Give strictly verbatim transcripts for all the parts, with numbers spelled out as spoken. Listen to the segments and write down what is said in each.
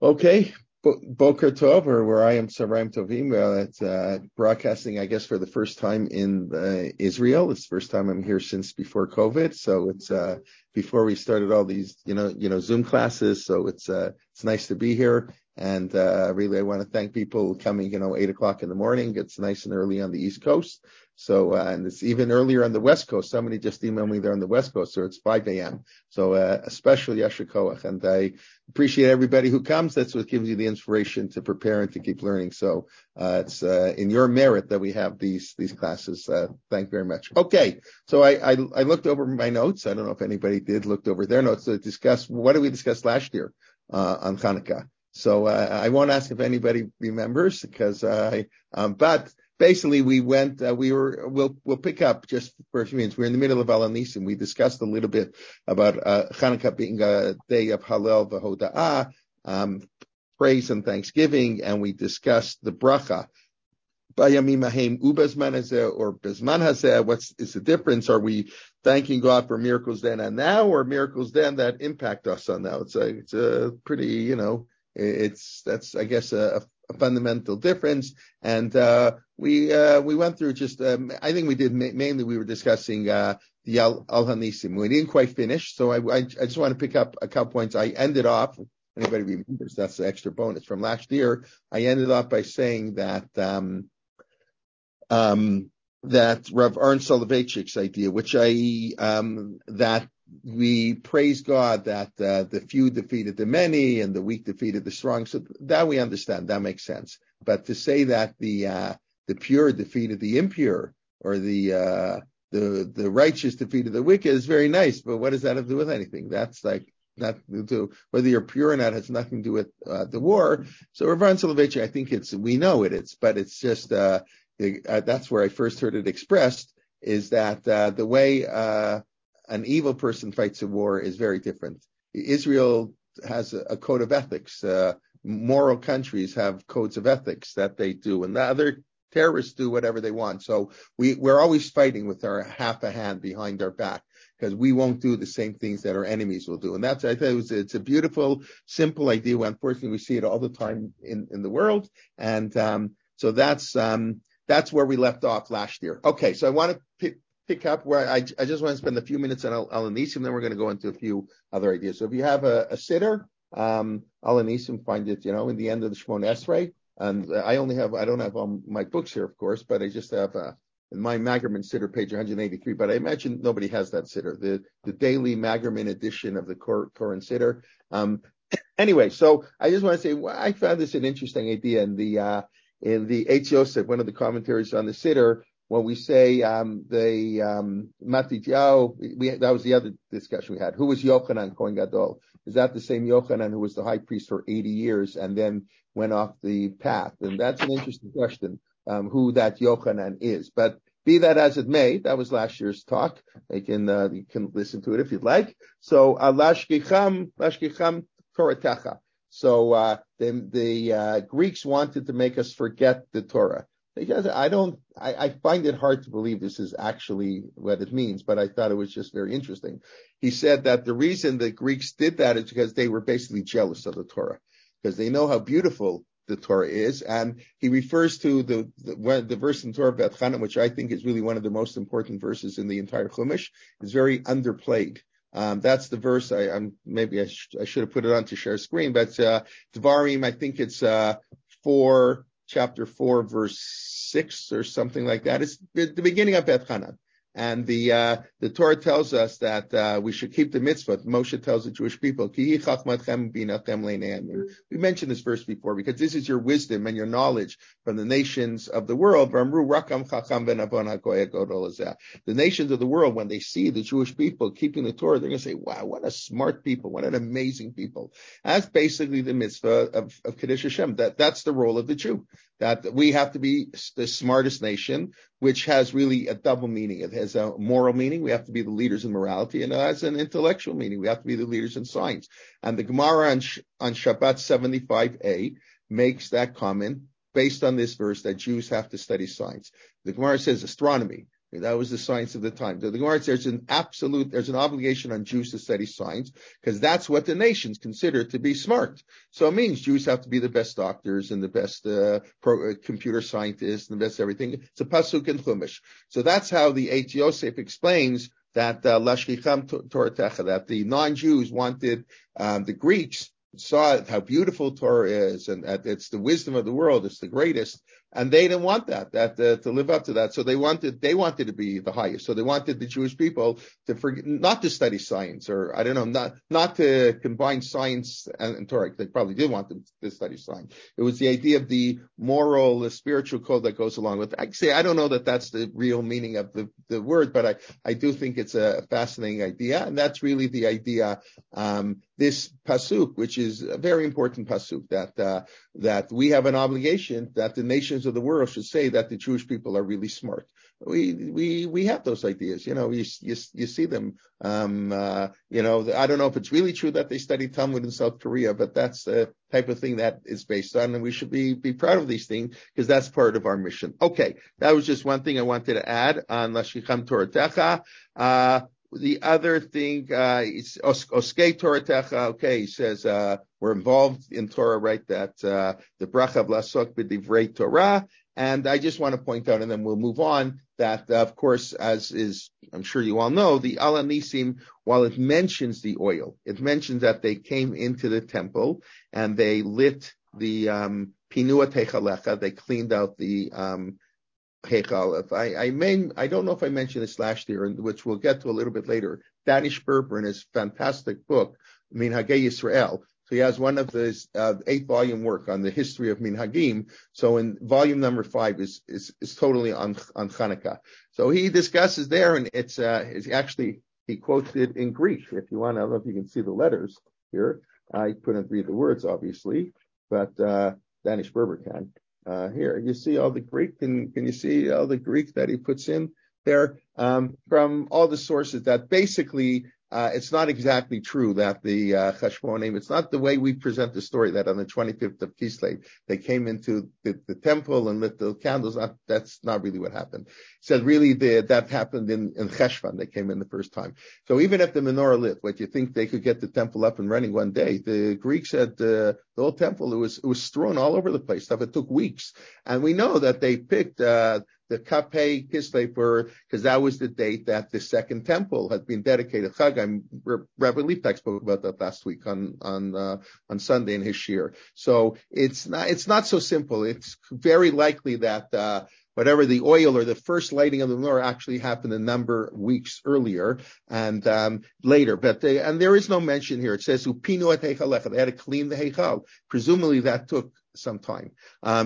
Okay, Bo- Boker Tov, or where I am, Saraim Tovim. Uh, it's uh, broadcasting, I guess, for the first time in uh, Israel. It's the first time I'm here since before COVID. So it's uh, before we started all these, you know, you know, Zoom classes. So it's uh, it's nice to be here. And uh, really, I want to thank people coming, you know, eight o'clock in the morning. It's nice and early on the East Coast. So, uh, and it's even earlier on the West Coast. Somebody just emailed me there on the West Coast, so it's five a.m. So, uh, especially Yasher Koach. And I appreciate everybody who comes. That's what gives you the inspiration to prepare and to keep learning. So, uh, it's, uh, in your merit that we have these, these classes. Uh, thank you very much. Okay. So I, I, I looked over my notes. I don't know if anybody did looked over their notes to discuss what did we discuss last year, uh, on Hanukkah. So, uh, I won't ask if anybody remembers because, uh, I, um, but basically we went, uh, we were, we'll, we'll pick up just for a few minutes. We're in the middle of Al Hanisim. We discussed a little bit about, uh, Hanukkah being a day of Hallel v'Hoda'ah, um, praise and thanksgiving. And we discussed the bracha. Bayamim haim ubazman hazeh or bezman hazeh. What's is the difference? Are we thanking God for miracles then and now, or miracles then that impact us on now? It's a, it's a pretty, you know, it's, that's, I guess, a, a fundamental difference. And, uh, we, uh, we went through just, um, I think we did ma- mainly, we were discussing, uh, the Al, Al Hanisim. We didn't quite finish. So I, I, I just want to pick up a couple points. I ended off, anybody remembers, that's the extra bonus from last year. I ended off by saying that, um, um, that Rav Aaron Soloveitchik's idea, which I, um, that we praise God that uh, the few defeated the many and the weak defeated the strong. So that we understand. That makes sense. But to say that the uh, the pure defeated the impure, or the uh, the the righteous defeated the wicked is very nice. But what does that have to do with anything? That's like not to do, whether you're pure or not has nothing to do with uh, the war. So Rav Aaron Soloveitchik, I think it's we know it is, but it's just uh, uh, that's where I first heard it expressed. Is that uh, the way uh, an evil person fights a war is very different. Israel has a, a code of ethics. Uh, moral countries have codes of ethics that they do, and the other terrorists do whatever they want. So we, we're always fighting with our half a hand behind our back because we won't do the same things that our enemies will do. And that's, I think it was, it's a beautiful, simple idea. Unfortunately, we see it all the time in, in the world. And um, so that's um, that's where we left off last year. Okay, so I want to pick, pick up where I, I just want to spend a few minutes on Al Hanisim, and then we're going to go into a few other ideas. So if you have a, a sitter, um, Al Hanisim, find it, you know, in the end of the Shemona Esrei. And I only have, I don't have all my books here, of course, but I just have uh, in my Magerman Siddur, page one eighty-three. But I imagine nobody has that Siddur, the the daily Magerman edition of the Koran Siddur. Um, anyway, so I just want to say, well, I found this an interesting idea in the uh, in the Eitz Yosef, one of the commentaries on the Siddur. When we say um, the um, Matityahu, we, that was the other discussion we had. Who was Yochanan Kohen Gadol? Is that the same Yochanan who was the high priest for eighty years and then went off the path? And that's an interesting question, um, who that Yochanan is. But be that as it may, that was last year's talk. You can, uh, you can listen to it if you'd like. So, uh, Lashkicham, Lashkicham Toratecha. So, uh, the, the uh, Greeks wanted to make us forget the Torah. Because I don't, I, I find it hard to believe this is actually what it means, but I thought it was just very interesting. He said that the reason the Greeks did that is because they were basically jealous of the Torah, because they know how beautiful the Torah is. And he refers to the, the, the verse in Torah V'etchanan, which I think is really one of the most important verses in the entire Chumash, is very underplayed. Um, that's the verse I, I'm, maybe I, sh- I should have put it on to share screen, but, uh, Dvarim, I think it's, uh, four, chapter four, verse six or something like that. It's the beginning of V'etchanan. And the, uh, the Torah tells us that, uh, we should keep the mitzvah. Moshe tells the Jewish people, Ki we mentioned this verse before because this is your wisdom and your knowledge from the nations of the world. The nations of the world, when they see the Jewish people keeping the Torah, they're going to say, wow, what a smart people. What an amazing people. That's basically the mitzvah of, of Kiddush Hashem. That, that's the role of the Jew. That we have to be the smartest nation, which has really a double meaning. It has a moral meaning. We have to be the leaders in morality, and it has an intellectual meaning. We have to be the leaders in science. And the Gemara on, on Shabbat seventy-five a makes that comment based on this verse that Jews have to study science. The Gemara says astronomy. That was the science of the time. The Gemara says there's an absolute, there's an obligation on Jews to study science because that's what the nations consider to be smart. So it means Jews have to be the best doctors and the best uh, pro, uh, computer scientists and the best everything. It's a pasuk in Chumash. So that's how the Eit Yosef explains that Lashkicham Toratecha, that the non-Jews wanted um, the Greeks saw how beautiful Torah is, and uh, it's the wisdom of the world, it's the greatest, and they didn't want that, that uh, to live up to that. So they wanted, they wanted to be the highest. So they wanted the Jewish people to forget, not to study science, or I don't know, not not to combine science and, and Torah. They probably did want them to study science. It was the idea of the moral, the spiritual code that goes along with it. I say I don't know that that's the real meaning of the, the word, but I I do think it's a fascinating idea, and that's really the idea. Um, this pasuk, which is a very important pasuk, that uh, that we have an obligation that the nations of the world should say that the Jewish people are really smart. We we we have those ideas, you know. You you, you see them. Um, uh, you know, I don't know if it's really true that they study Talmud in South Korea, but that's the type of thing that is based on, and we should be be proud of these things because that's part of our mission. Okay, that was just one thing I wanted to add on Lashkicham Toratecha. Uh, The other thing, uh, is Oskei Toratecha. Okay, he says, uh, we're involved in Torah, right? That, uh, the bracha b'lasok b'divrei Torah. And I just want to point out, and then we'll move on, that, uh, of course, as is, I'm sure you all know, the Al Nisim, while it mentions the oil, it mentions that they came into the temple and they lit the, um, Pinua Techalecha, they cleaned out the, um, Heichal. I, I may, I don't know if I mentioned this last year, which we'll get to a little bit later. Danish Berber in his fantastic book, Minhagei Yisrael. So he has one of his uh, eight volume work on the history of Minhagim. So in volume number five is, is, is totally on, on Hanukkah. So he discusses there, and it's, uh, it's actually, he quotes it in Greek. If you want, I don't know if you can see the letters here. I couldn't read the words, obviously, but, uh, Danish Berber can. Uh, here, you see all the Greek, can, can you see all the Greek that he puts in there, um, from all the sources that basically, uh, it's not exactly true that the, uh, Cheshbonim, it's not the way we present the story that on the twenty-fifth of Kislev, they came into the, the temple and lit the candles. Not, that's not really what happened. It said really the, that happened in, in Cheshvan. They came in the first time. So even if the menorah lit, what you think they could get the temple up and running one day, the Greeks said, uh, the whole temple, it was, it was strewn all over the place. Stuff. It took weeks. And we know that they picked, uh, the Kapei Kislev for, because that was the date that the second temple had been dedicated. Chagam, Rabbi Liebtag spoke about that last week on, on, uh, on Sunday in his shir. So it's not, it's not so simple. It's very likely that, uh, whatever the oil or the first lighting of the menorah actually happened a number of weeks earlier and um, later. But they, and there is no mention here. It says upinu et heichalecha. They had to clean the heichal. Presumably that took some time. Um,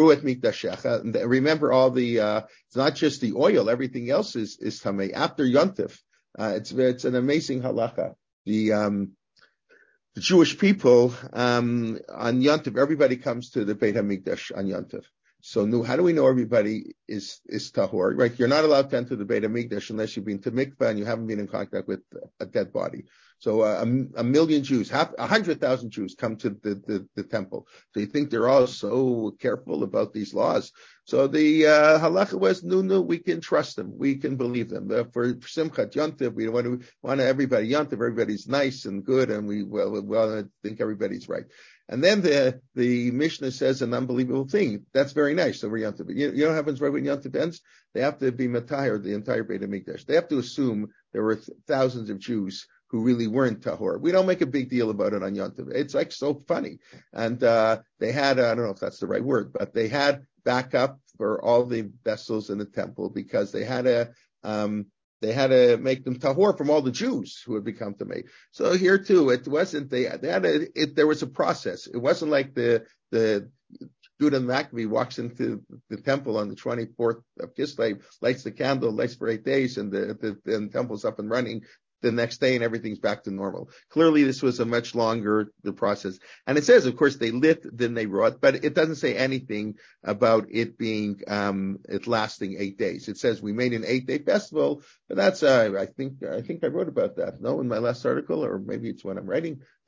remember all the. Uh, it's not just the oil. Everything else is is tamei after Yontif. Uh, it's it's an amazing halacha. The um, the Jewish people um, on Yontif, everybody comes to the Beit Hamikdash on Yontif. So no, how do we know everybody is, is tahor, right? You're not allowed to enter the Beit HaMikdash unless you've been to mikvah and you haven't been in contact with a dead body. So uh, a, a million Jews, half, a hundred thousand Jews come to the, the, the temple. So you think they're all so careful about these laws. So the uh, halacha was, no, no, we can trust them. We can believe them. Uh, for Simchat Yontif, we want to, want everybody Yontif, everybody's nice and good, and we well, we want to think everybody's right. And then the, the Mishnah says an unbelievable thing. That's very nice over Yom Tov. You, you know what happens right when Yom Tov ends? They have to be matahir, the entire Beit HaMikdash. They have to assume there were th- thousands of Jews who really weren't tahor. We don't make a big deal about it on Yom Tov. It's like so funny. And, uh, they had, I don't know if that's the right word, but they had backup for all the vessels in the temple because they had a, um, They had to make them tahor from all the Jews who had become tamei. So here too, it wasn't, they, they had a, it, there was a process. It wasn't like the, the, Judah Maccabee walks into the temple on the twenty-fourth of Kislev, lights the candle, lights for eight days, and the, the, the temple's up and running the next day and everything's back to normal. Clearly this was a much longer the process. And it says, of course, they lit, then they wrought, but it doesn't say anything about it being, um, it lasting eight days. It says we made an eight day festival, but that's, uh, I think, I think I wrote about that. No, in my last article, or maybe it's when I'm writing,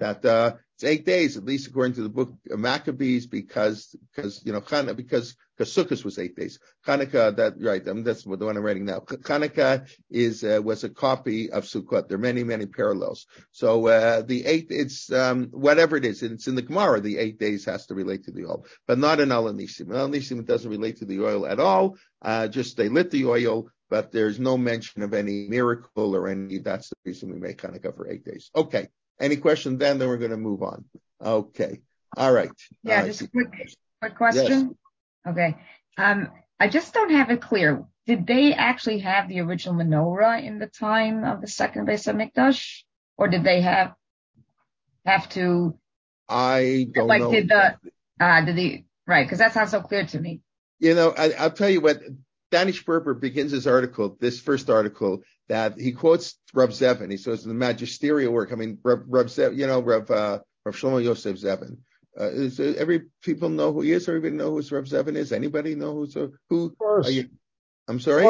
that uh, it's eight days, at least according to the book of Maccabees, because because you know Chanukah, because because Sukkot was eight days. Hanukkah, that right? I mean, that's the one I'm writing now. Hanukkah is uh, was a copy of Sukkot. There are many many parallels. So uh, the eight, it's um, whatever it is, it's in the Gemara. The eight days has to relate to the oil, but not in Al Nisim. Al Nisim, it doesn't relate to the oil at all. Uh, just they lit the oil, but there's no mention of any miracle or any. That's the reason we make Hanukkah for eight days. Okay. Any questions then? Then we're going to move on. Okay. All right. Yeah, uh, just a quick, quick question. Yes. Okay. Um, I just don't have it clear. Did they actually have the original menorah in the time of the second Beis HaMikdash? Or did they have, have to? I don't like, know. Like, did the, uh, did the, right, because that sounds so clear to me. You know, I, I'll tell you what, Danny Sperber begins his article, this first article, that he quotes Rav Zevin. He says in the magisterial work, I mean, Rav, Rav Zevin, you know, Rav, uh, Rav Shlomo Yosef Zevin. Uh, is, uh, every people know who he is? Everybody know who Rav Zevin is? Anybody know who's, uh, who? Of course. You, I'm sorry?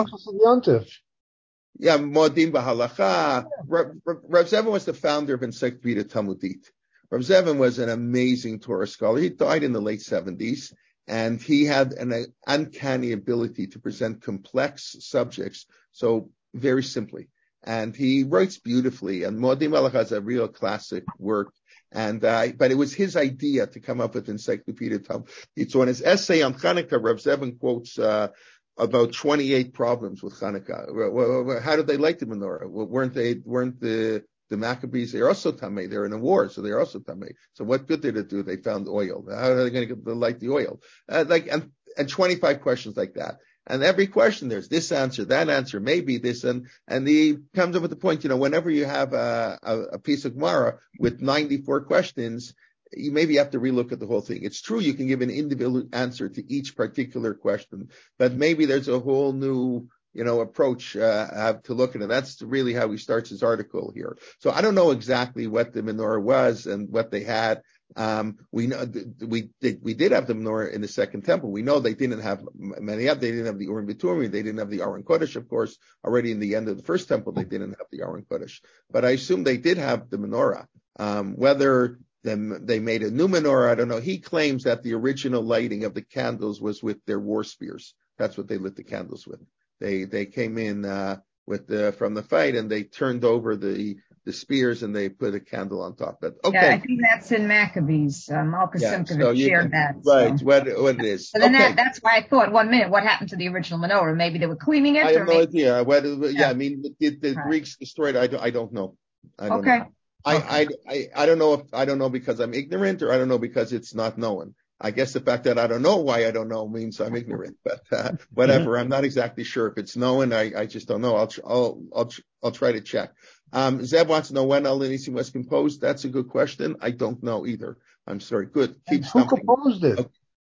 Yeah, Modim Bahalacha. Rav, Rav Zevin was the founder of Encyclopedia Talmudit. Rav Zevin was an amazing Torah scholar. He died in the late seventies. And he had an uncanny ability to present complex subjects so very simply. And he writes beautifully. And Modim Halacha is a real classic work. And uh, but it was his idea to come up with Encyclopedia Talmud. So in his essay on Hanukkah, Rav Zevin quotes uh, about twenty-eight problems with Hanukkah. How did they like the menorah? Weren't they? Weren't the The Maccabees, they're also tamei. They're in a war, so they're also tamei. So what good did it do? They found oil. How are they going to get the light the oil? Uh, like and, and twenty-five questions like that. And every question there's this answer, that answer, maybe this, and and he comes up with the point. You know, whenever you have a, a, a piece of Gemara with ninety-four questions, you maybe have to relook at the whole thing. It's true you can give an individual answer to each particular question, but maybe there's a whole new you know, approach, uh, have to look at it. That's really how he starts his article here. So I don't know exactly what the menorah was and what they had. Um, we know, we did, we did have the menorah in the second temple. We know they didn't have many of, they didn't have the Urim V'Tumim, they didn't have the Aron Kodesh, of course. Already in the end of the first temple, they didn't have the Aron Kodesh. But I assume they did have the menorah. Um, whether them, they made a new menorah, I don't know. He claims that the original lighting of the candles was with their war spears. That's what they lit the candles with. They they came in uh, with the from the fight and they turned over the the spears and they put a candle on top. But okay, yeah, I think that's in Maccabees. Uh, Malkus yeah, Simkovich so shared that. Right, so. what what it is. So then okay. that, that's why I thought one minute what happened to the original menorah? Maybe they were cleaning it. I have or no maybe, idea. What, yeah, yeah, I mean the, the right. Greeks destroyed. I don't, I don't know. I don't okay. know. I, okay. I I I don't know if I don't know because I'm ignorant or I don't know because it's not known. I guess the fact that I don't know why I don't know means I'm ignorant, but uh, whatever. I'm not exactly sure if it's known. I, I just don't know. I'll I'll I'll I'll try to check. Um, Zeb wants to know when Al Nisim was composed. That's a good question. I don't know either. I'm sorry. Good. Keep Who composed it? Okay.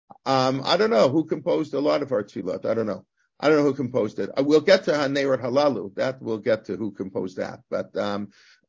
Um, I don't know who composed a lot of our tefillot. I don't know. I don't know who composed it. We'll get to Haneirat Halalu. That we'll get to who composed that. But um,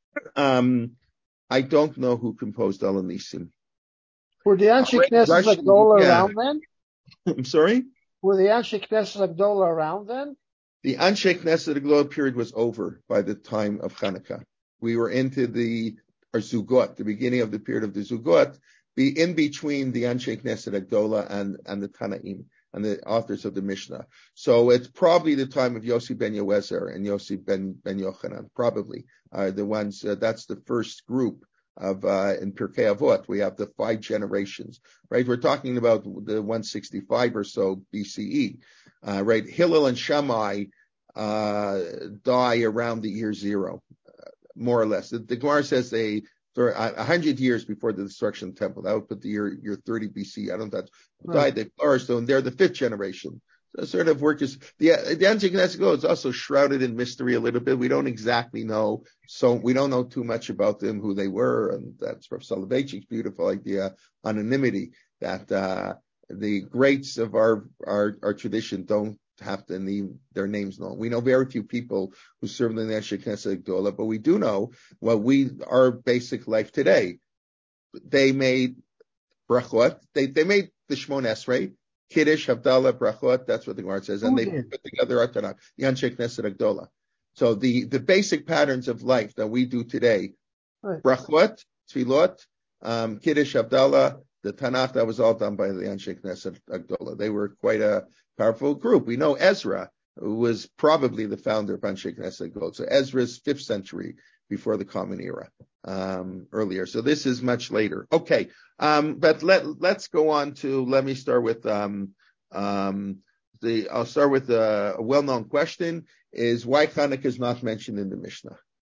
um, I don't know who composed Al Nisim. Were the Anshe Knesset Agdola yeah. around then? I'm sorry? Were the Anshe Knesset Agdola around then? The Anshe Knesset Agdola period was over by the time of Hanukkah. We were into the or Zugot, the beginning of the period of the Zugot, be in between the Anshe Knesset Agdola and, and the Tanaim and the authors of the Mishnah. So it's probably the time of Yossi ben Yoezer and Yossi ben, ben Yochanan, probably. Uh, the ones, uh, that's the first group of uh in Pirkei Avot. We have the five generations, right? We're talking about the one sixty-five or so B C E, uh, right? Hillel and Shammai uh die around the year zero, uh, more or less. The, the Gemara says they for a hundred years before the destruction of the temple. That would put the year year thirty B C. I don't know if that's right. Died. They flourished, so they're the fifth generation. So sort of work is the the Anshe Knesset is also shrouded in mystery a little bit. We don't exactly know, so we don't know too much about them, who they were, and that's Rav Soloveitchik's beautiful idea, anonymity, that uh, the greats of our, our our tradition don't have to need their names known. We know very few people who served in the Anshe Knesset Gdola, but we do know what we our basic life today. They made brachot. They they made the Shmon Esrei. Kiddush, Havdalah, Brachot, that's what the Gemara says. And they put together our Tanakh, the Anshe Knesset Agdola. So the, the basic patterns of life that we do today, right. Brachot, Tfilot, um, Kiddush, Havdalah, the Tanakh, that was all done by the Anshe Knesset Agdola. They were quite a powerful group. We know Ezra was probably the founder of Anshe Knesset Agdola. So Ezra's fifth century before the Common Era, um, earlier. So this is much later. Okay. Um, but let, let's go on to, let me start with, um, um, the, I'll start with a, a well-known question is why Hanukkah is not mentioned in the Mishnah.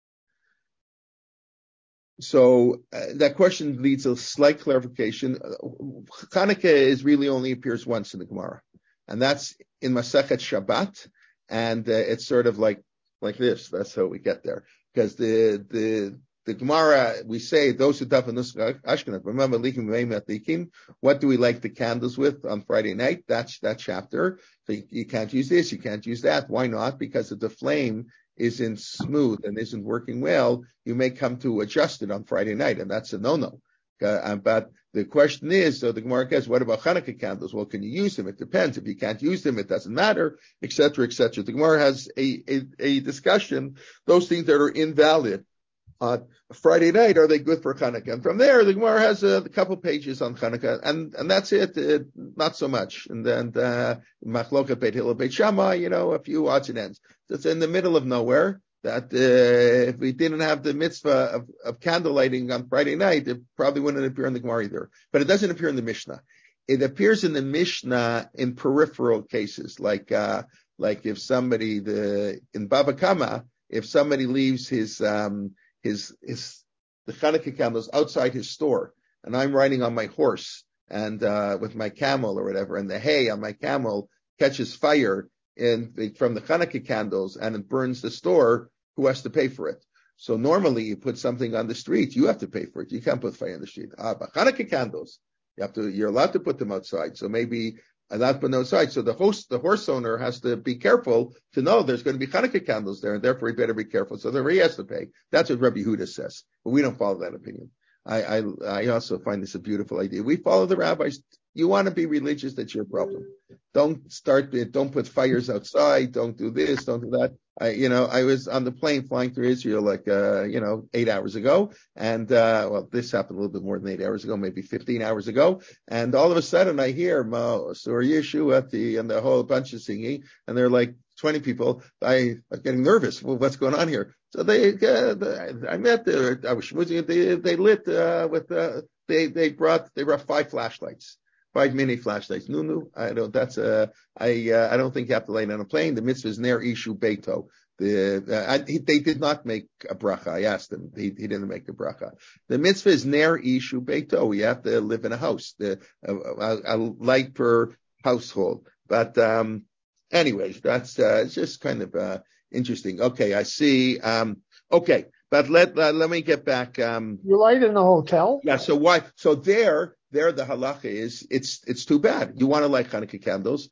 So uh, that question leads to a slight clarification. Hanukkah is really only appears once in the Gemara, and that's in Masechet Shabbat, and uh, it's sort of like like this. That's how we get there, because the the the Gemara, we say those who daven nusach Ashkenaz. Remember, likim likim. What do we light the candles with on Friday night? That's that chapter. So you, you can't use this, you can't use that. Why not? Because if the flame isn't smooth and isn't working well, you may come to adjust it on Friday night, and that's a no-no. Uh, but the question is, so the Gemara says, what about Hanukkah candles? Well, can you use them? It depends. If you can't use them, it doesn't matter, et cetera, et cetera. The Gemara has a, a, a discussion. Those things that are invalid on Friday night, are they good for Hanukkah? And from there, the Gemara has a, a couple pages on Hanukkah, and, and that's it, uh, not so much. And then, uh, Machloket Beit Hillel Beit Shammai, you know, a few odds and ends. It's in the middle of nowhere, that, uh, if we didn't have the mitzvah of, of candle lighting on Friday night, it probably wouldn't appear in the Gemara either. But it doesn't appear in the Mishnah. It appears in the Mishnah in peripheral cases, like, uh, like if somebody, the, in Baba Kama, if somebody leaves his, um, his, his, the Hanukkah candles outside his store, and I'm riding on my horse and, uh, with my camel or whatever, and the hay on my camel catches fire in the, from the Hanukkah candles and it burns the store, who has to pay for it? So normally you put something on the street, you have to pay for it. You can't put fire on the street. Ah, but Hanukkah candles, you have to, you're allowed to put them outside. So maybe allowed to put them outside. So the host, the horse owner has to be careful to know there's going to be Hanukkah candles there, and therefore he better be careful. So therefore he has to pay. That's what Rabbi Huda says. But we don't follow that opinion. I, I, I also find this a beautiful idea. We follow the rabbis. You want to be religious, that's your problem. Don't start, don't put fires outside, don't do this, don't do that. I, you know, I was on the plane flying through Israel like, uh, you know, eight hours ago. And, uh, well, this happened a little bit more than eight hours ago, maybe fifteen hours ago. And all of a sudden I hear Mo, Sur Yeshu at the, and the whole bunch of singing. And they're like twenty people. I was getting nervous. Well, what's going on here? So they, uh, I met the, I was schmoozing, they, they lit, uh, with, uh, they, they brought, they brought five flashlights. Five mini flashlights. No, no, I don't, that's, uh, I, uh, I don't think you have to light on a plane. The mitzvah is ner ishu beito. The, uh, I, he, they did not make a bracha. I asked him. He, he didn't make a bracha. The mitzvah is ner ishu beito. You have to live in a house, the, a, a light per household. But, um, anyways, that's, uh, it's just kind of, uh, interesting. Okay. I see. Um, okay. But let, uh, let me get back. Um, you light in a hotel? Yeah. So why? So there, There, the halacha is, it's, it's too bad. You want to light Hanukkah candles,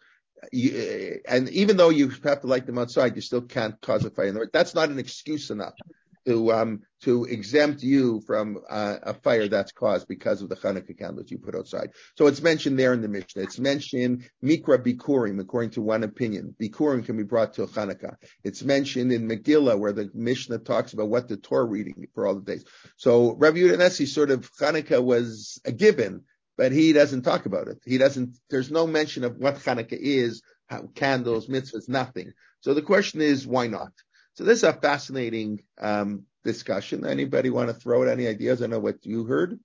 you, and even though you have to light them outside, you still can't cause a fire. That's not an excuse enough to, um, to exempt you from uh, a fire that's caused because of the Hanukkah candles you put outside. So it's mentioned there in the Mishnah. It's mentioned Mikra Bikurim, according to one opinion. Bikurim can be brought to Hanukkah. It's mentioned in Megillah, where the Mishnah talks about what the Torah reading for all the days. So Rabbi Yehuda Nessi, sort of, Hanukkah was a given, but he doesn't talk about it. He doesn't, there's no mention of what Hanukkah is, how, candles, mitzvahs, nothing. So the question is, why not? So this is a fascinating um, discussion. Anybody want to throw out any ideas? I know what you heard.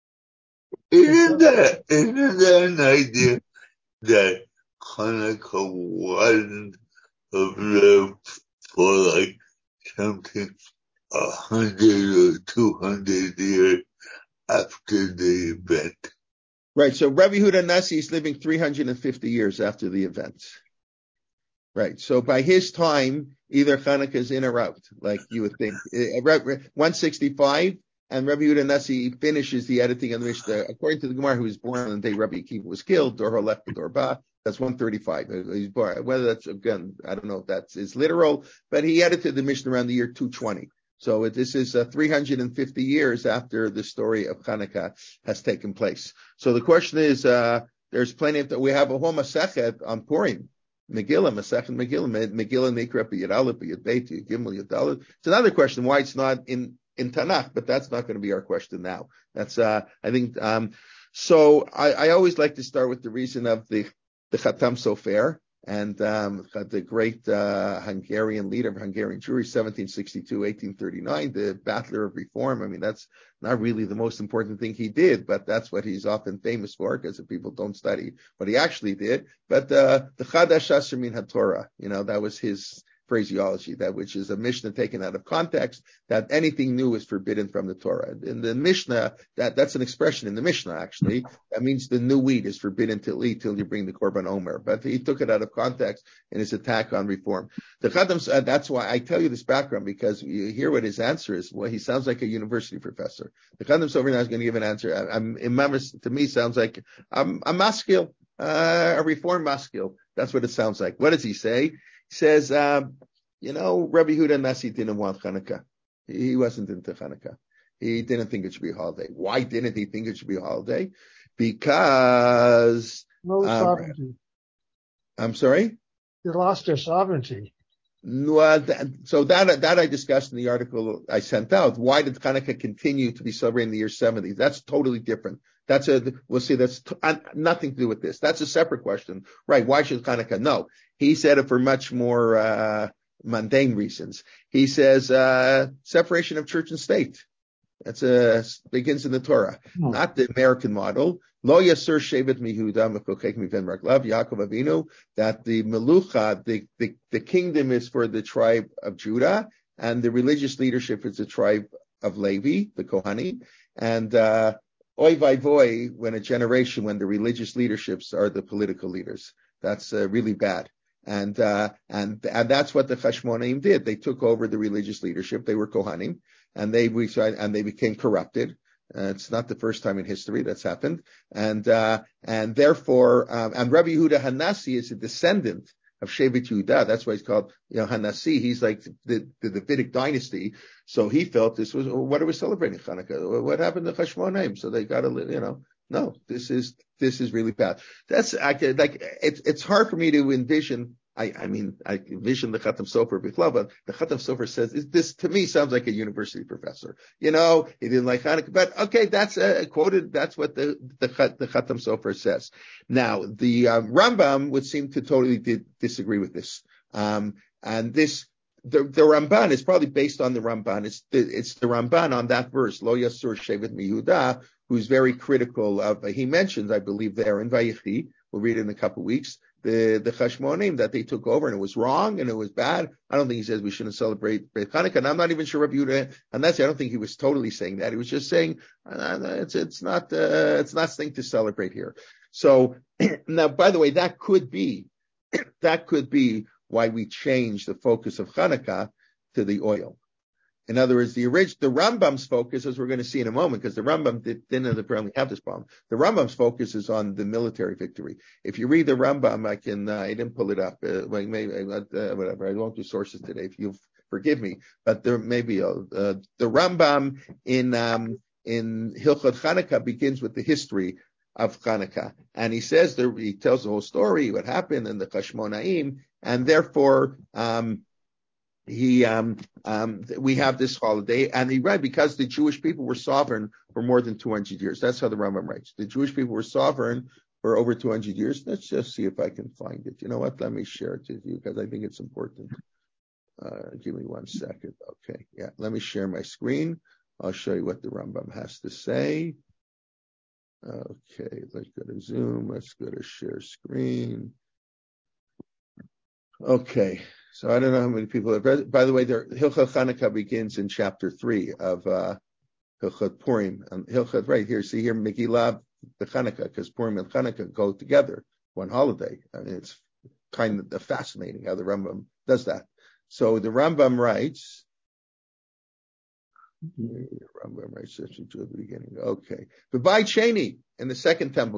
Isn't that, isn't that an idea that Hanukkah wasn't observed for like something a hundred or two hundred years after the event? Right. So Rabbi Yehuda Nessi is living three hundred fifty years after the event. Right. So by his time, either Hanukkah is in or out, like you would think. one sixty-five, and Rabbi Yehuda Nessi finishes the editing of the Mishnah. According to the Gemara, who was born on the day Rabbi Akiva was killed, Dor Holech Dor Ba, that's one thirty-five. He's born. Whether that's, again, I don't know if that's is literal, but he edited the Mishnah around the year two twenty. So this is uh, three hundred fifty years after the story of Hanukkah has taken place. So the question is, uh, there's plenty of, we have a whole Masechet on Purim. Megillah, Masechet Megillah, Megillah Nikra, Yud Aleph, Yud Beit, Yud Gimel, Yud Dalet. It's another question why it's not in in Tanakh, but that's not going to be our question now. That's, uh, I think, um, so I, I always like to start with the reason of the, the Khatam Sofer and, um, the great, uh, Hungarian leader of Hungarian Jewry, seventeen sixty-two, eighteen thirty-nine, the battler of reform. I mean, that's not really the most important thing he did, but that's what he's often famous for because people don't study what he actually did. But, uh, the Chadash Asher Min HaTorah, you know, that was his phraseology, that which is a Mishnah taken out of context, that anything new is forbidden from the Torah. In the Mishnah, that, that's an expression in the Mishnah, actually. That means the new wheat is forbidden to eat till you bring the Korban Omer. But he took it out of context in his attack on reform. The Chadam, uh, that's why I tell you this background, because you hear what his answer is. Well, he sounds like a university professor. The Chadam Sofer now is going to give an answer. I, I'm, Imam, to me, sounds like I'm a maskil, uh, a reform maskil. That's what it sounds like. What does he say? He says, um, you know, Rabbi Yehuda Nasi didn't want Hanukkah. He wasn't into Hanukkah. He didn't think it should be a holiday. Why didn't he think it should be a holiday? Because... No um, sovereignty. I'm sorry? They lost their sovereignty. No, that, so that that I discussed in the article I sent out. Why did Hanukkah continue to be celebrated in the year seventy? That's totally different. That's a, we'll see, that's t- nothing to do with this. That's a separate question. Right, why should Hanukkah? No. He said it for much more uh mundane reasons. He says uh separation of church and state. That's a begins in the Torah, hmm. not the American model. Lo Yasur Shevet Mihuda Mekokek Miven Raklav Yaakov Avinu, that the Melucha, the, the the kingdom is for the tribe of Judah, and the religious leadership is the tribe of Levi, the Kohani, and uh Oy vay voy, when a generation, when the religious leaderships are the political leaders. That's uh, really bad. And, uh, and, and that's what the Chashmonaim did. They took over the religious leadership. They were Kohanim, and they, and they became corrupted. Uh, it's not the first time in history that's happened. And, uh, and therefore, um, and Rabbi Yehuda Hanasi is a descendant of Shevet Yehuda. That's why he's called, you know, Hanasi. He's like the, the Davidic dynasty. So he felt this was, what are we celebrating Hanukkah? What happened to Chashmonaim? So they got to, you know, no, this is, this is really bad. That's like, it's, it's hard for me to envision. I, I mean, I envision the Khatam Sofer Bichlal, but the Khatam Sofer says, this to me sounds like a university professor. You know, he didn't like Hanukkah, but okay, that's uh, quoted, that's what the, the, the Khatam Sofer says. Now, the um, Rambam would seem to totally di- disagree with this. Um, and this, the, the Ramban is probably based on the Ramban. It's the, it's the Ramban on that verse, Lo Yasur Shevet Mihuda, who's very critical of, uh, he mentions, I believe there in Vayichi, we'll read it in a couple of weeks, the, the Chashmonim that they took over, and it was wrong and it was bad. I don't think he says we shouldn't celebrate Beit Hanukkah, and I'm not even sure Rabbi Yehuda, and that's, I don't think he was totally saying that. He was just saying, uh, it's, it's not, uh, it's not something to celebrate here. So, now, by the way, that could be, that could be why we changed the focus of Hanukkah to the oil. In other words, the original, the Rambam's focus, as we're going to see in a moment, because the Rambam did, didn't apparently have this problem. The Rambam's focus is on the military victory. If you read the Rambam, I can, uh, I didn't pull it up, uh, well, maybe, uh, whatever, I won't do sources today, if you forgive me, but there may be, a, uh, the Rambam in, um, in Hilchot Chanukah begins with the history of Chanukah. And he says there, he tells the whole story, what happened in the Chashmonaim, and therefore, um, He, um, um, we have this holiday, and he read because the Jewish people were sovereign for more than two hundred years. That's how the Rambam writes. The Jewish people were sovereign for over two hundred years. Let's just see if I can find it. You know what? Let me share it with you because I think it's important. Uh, give me one second. Okay. Yeah. Let me share my screen. I'll show you what the Rambam has to say. Okay. Let's go to Zoom. Let's go to share screen. Okay. So I don't know how many people have read it. By the way, there, Hilchot Chanukah begins in chapter three of uh, Hilchot Purim. And Hilchot, right here, see here, Megillah, the Chanukah, because Purim and Chanukah go together, one holiday. I mean, it's kind of fascinating how the Rambam does that. So the Rambam writes, Rambam writes at the beginning. Okay. But by Cheni, in the second temple,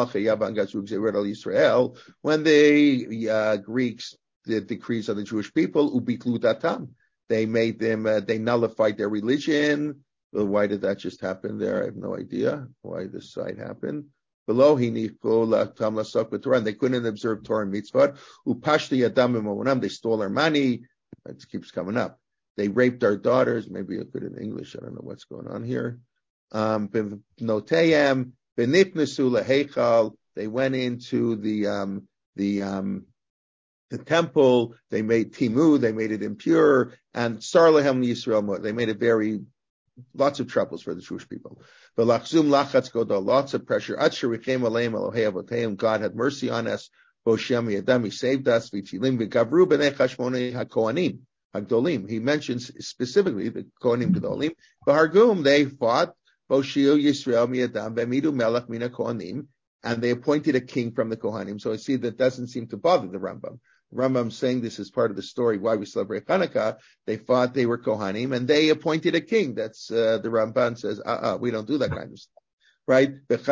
when the uh, Greeks the decrees of the Jewish people, ubitlu datam. They made them, uh, they nullified their religion. Well, why did that just happen there? I have no idea why this side happened. Below, he and they couldn't observe Torah and mitzvot. Upashti yadam, they stole our money. It keeps coming up. they raped our daughters. Maybe I put it in English. I don't know what's going on here. Um, B'notayim, b'nipnesu leheichal. They went into the um, the um, the temple. They made timu. They made it impure, and sarlahem Yisrael. They made it very lots of troubles for the Jewish people. V'lachzum lachatz godol, lots of pressure. Atzher richem aleim Elohei avoteim. God had mercy on us. Boshem yadam, He saved us. V'tilim v'gavru b'nei chashmonei hakohanim hagdolim. He mentions specifically the kohanim gedolim. V'hargum, they fought. Boshiu Yisrael miyadam v'midu melech mina kohanim, and they appointed a king from the kohanim. So I see that doesn't seem to bother the Rambam. Rambam saying this is part of the story why we celebrate Hanukkah. They thought they were Kohanim and they appointed a king. That's uh, the Ramban says, uh-uh, we don't do that kind of stuff, right?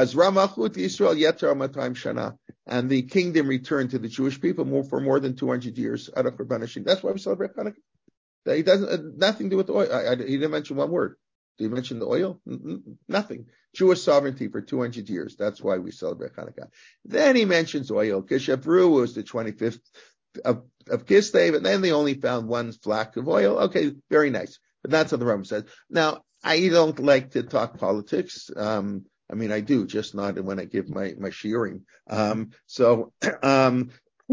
And the kingdom returned to the Jewish people more for more than two hundred years. That's why we celebrate Hanukkah. He doesn't uh, nothing to do with the oil. I, I, he didn't mention one word. Did he mention the oil? N- nothing. Jewish sovereignty for two hundred years. That's why we celebrate Hanukkah. Then he mentions oil. Kishavru was the twenty-fifth. Of, of Kislev, and then they only found one flask of oil. Okay, very nice. But that's what the Rambam says. Now, I don't like to talk politics. Um, I mean, I do, just not when I give my, my shiurim. Um, so, um,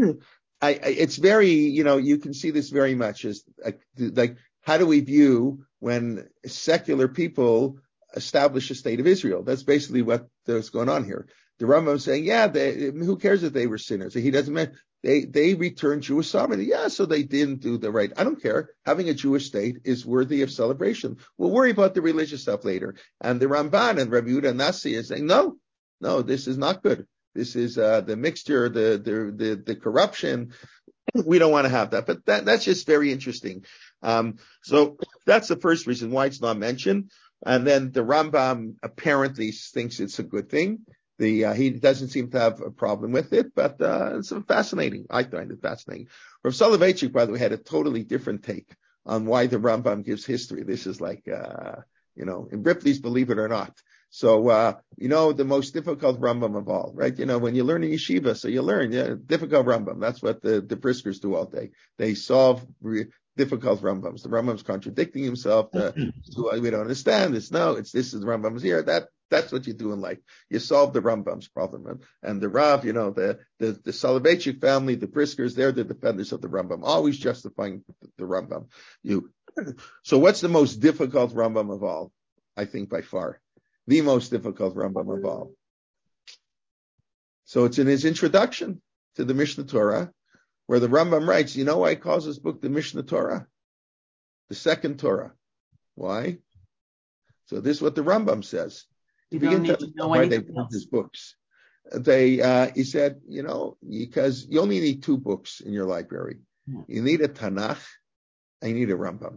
I, I, it's very, you know, you can see this very much as like, like, how do we view when secular people establish a state of Israel? That's basically what was going on here. The Rambam is saying, yeah, they, who cares if they were sinners? He doesn't mean they, they returned Jewish sovereignty. Yeah, so they didn't do the right. I don't care. Having a Jewish state is worthy of celebration. We'll worry about the religious stuff later. And the Ramban and Rabbi Yehuda Nasi is saying, no, no, this is not good. This is, uh, the mixture, the, the, the, the corruption. We don't want to have that, but that, that's just very interesting. Um, so that's the first reason why it's not mentioned. And then the Rambam apparently thinks it's a good thing. The, uh, he doesn't seem to have a problem with it, but uh, it's fascinating. I find it fascinating. Rav Soloveitchik, by the way, had a totally different take on why the Rambam gives history. This is like, uh, you know, in Ripley's Believe It or Not. So, uh, you know, the most difficult Rambam of all, right? You know, when you learn in yeshiva, so you learn, yeah, difficult Rambam. That's what the, the Priskers do all day. They solve re- difficult Rambams. The Rambam's contradicting himself. The, so we don't understand this. No, it's, this is the Rambam's here. That, That's what you do in life. You solve the Rambam's problem. And, and the Rav, you know, the, the, the Soloveitchik family, the Priskers, they're the defenders of the Rambam, always justifying the, the Rambam. You, so what's the most difficult Rambam of all? I think by far. The most difficult Rambam of all. So it's in his introduction to the Mishnah Torah, where the Rambam writes, you know why he calls his book the Mishnah Torah? The second Torah. Why? So this is what the Rambam says. You to don't begin need to to know why they anything print else. his books. They, uh, he said, you know, because you only need two books in your library. Yeah. You need a Tanakh and you need a Rambam.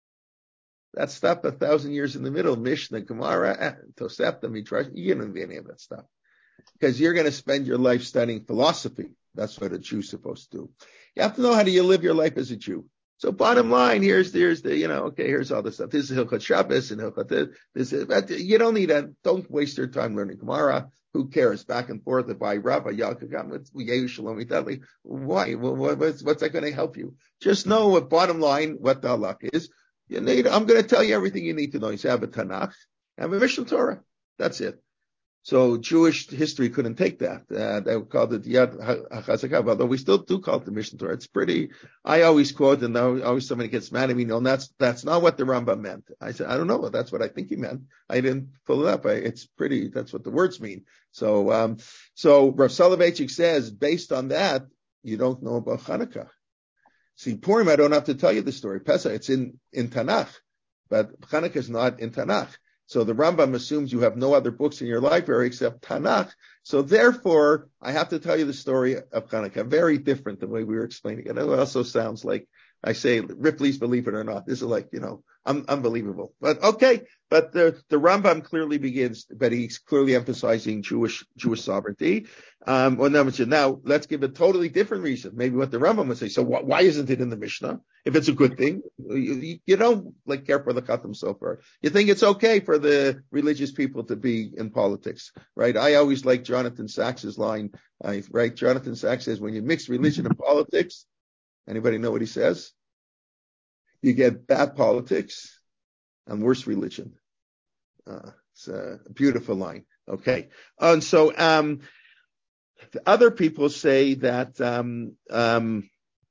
That stuff a thousand years in the middle, Mishnah, Gemara, Tosefta, Midrash, you don't need any of that stuff. Because you're going to spend your life studying philosophy. That's what a Jew's supposed to do. You have to know how do you live your life as a Jew. So bottom line, here's, here's the, you know, okay, here's all this stuff. This is Hilchot Shabbos and Hilchot this, this is, but you don't need that. Don't waste your time learning Gemara. Who cares? Back and forth by Rabbi Yalkagam with Yehu Shalom Itali. Why? Well, what's, what's that going to help you? Just know what bottom line, what the halakha is. You need, I'm going to tell you everything you need to know. You say, have a Tanakh, have a Mishnah Torah. That's it. So Jewish history couldn't take that. Uh, they called it Yad HaChazakav, although we still do call it the Mishnah Torah. It's pretty, I always quote, and now always somebody gets mad at me, no, that's, that's not what the Rambam meant. I said, I don't know, that's what I think he meant. I didn't pull it up. I, it's pretty, that's what the words mean. So, um, so Rav Soloveitchik says, based on that, you don't know about Hanukkah. See, Purim, I don't have to tell you the story. Pesach, it's in, in Tanakh, but Hanukkah is not in Tanakh. So the Rambam assumes you have no other books in your library except Tanakh. So therefore, I have to tell you the story of Hanukkah. Very different the way we were explaining it. It also sounds like, I say, Ripley's Believe It or Not. This is like, you know, un- unbelievable. But okay, but the, the Rambam clearly begins, but he's clearly emphasizing Jewish, Jewish sovereignty. Um, well, now, let's give a totally different reason. Maybe what the Rambam would say. So wh- why isn't it in the Mishnah? If it's a good thing, you, you don't like care for the Khatam so far. You think it's okay for the religious people to be in politics, right? I always like Jonathan Sachs's line, uh, right? Jonathan Sachs says, when you mix religion and politics, anybody know what he says? you get bad politics and worse religion. Uh, it's a beautiful line. Okay. And so, um, the other people say that, um, um,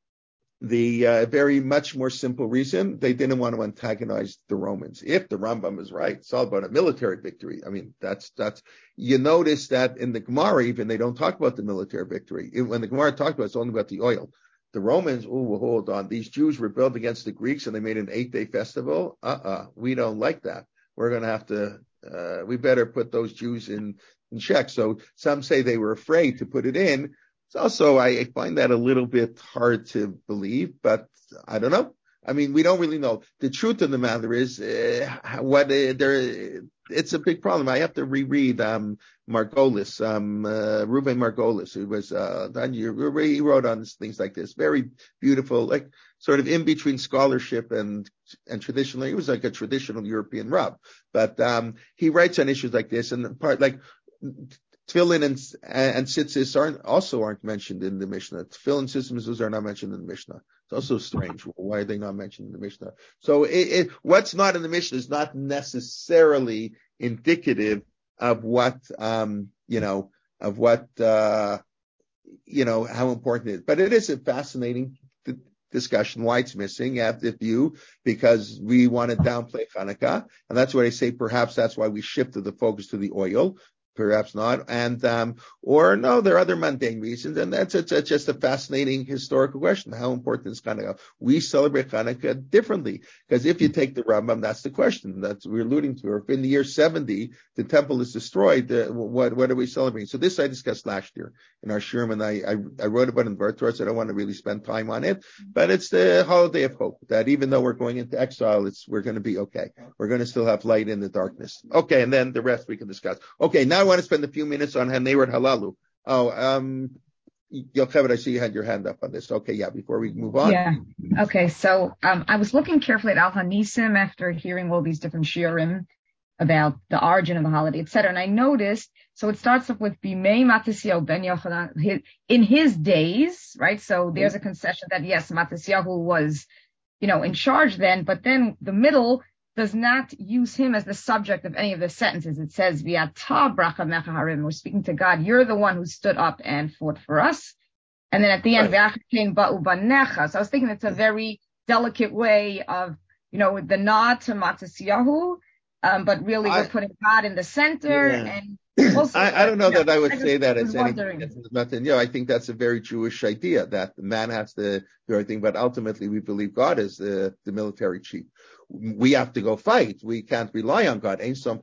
the uh, very much more simple reason, they didn't want to antagonize the Romans. If the Rambam is right, it's all about a military victory. I mean, that's, that's, you notice that in the Gemara, even they don't talk about the military victory. When the Gemara talked about it, it's only about the oil. The Romans, oh, hold on. These Jews rebelled against the Greeks and they made an eight day festival. Uh-uh. We don't like that. We're going to have to, uh, we better put those Jews in, in check. So some say they were afraid to put it in. Also, I find that a little bit hard to believe, but I don't know. I mean, we don't really know. The truth of the matter is, uh, what uh, there, it's a big problem. I have to reread um, Margolis, um, uh, Ruben Margolis, who was uh, he wrote on things like this. Very beautiful, like sort of in between scholarship and and traditional. He was like a traditional European Rab, but um, he writes on issues like this, and part like. Tefillin and, and tzitzis aren't, also aren't mentioned in the Mishnah. Tefillin and tzitzis are not mentioned in the Mishnah. It's also strange. Why are they not mentioned in the Mishnah? So it, it, what's not in the Mishnah is not necessarily indicative of what, um, you know, of what, uh, you know, how important it is. But it is a fascinating discussion why it's missing at the view, because we want to downplay Hanukkah. And that's why I say perhaps that's why we shifted the focus to the oil. Perhaps not. And, um, or no, there are other mundane reasons. And that's, it's, it's just a fascinating historical question. How important is Hanukkah? We celebrate Hanukkah differently. Because if you take the Rambam, that's the question that we're alluding to. Or if in the year seventy, the temple is destroyed, uh, what, what are we celebrating? So this I discussed last year in our Shurim, and I, I, I wrote about it in Vertor, so I don't want to really spend time on it. But it's the holiday of hope that even though we're going into exile, it's, we're going to be okay. We're going to still have light in the darkness. Okay. And then the rest we can discuss. Okay. Now I want to spend a few minutes on Hanerot Halalu. Oh, um, Yocheved, I see you had your hand up on this. Okay, yeah, before we move on. Yeah. Okay, so um, I was looking carefully at Al Hanisim after hearing all these different shiurim about the origin of the holiday, et cetera. And I noticed, so it starts off with Bimei Matisyahu ben Yochanan, in his days, right? So there's a concession that, yes, Matisyahu was, you know, in charge then, but then the middle does not use him as the subject of any of the sentences. It says, V'ata bracha mecha harim. We're speaking to God. You're the one who stood up and fought for us. And then at the end, V'achakein ba'u banecha. So I was thinking it's a very delicate way of, you know, the nod to Matisyahu, um, but really I, we're putting God in the center. Yeah. And also, I, I don't know that know, I would I say that as anything. Nothing. You know, I think that's a very Jewish idea that the man has to do everything, but ultimately we believe God is the, the military chief. We have to go fight. We can't rely on God. So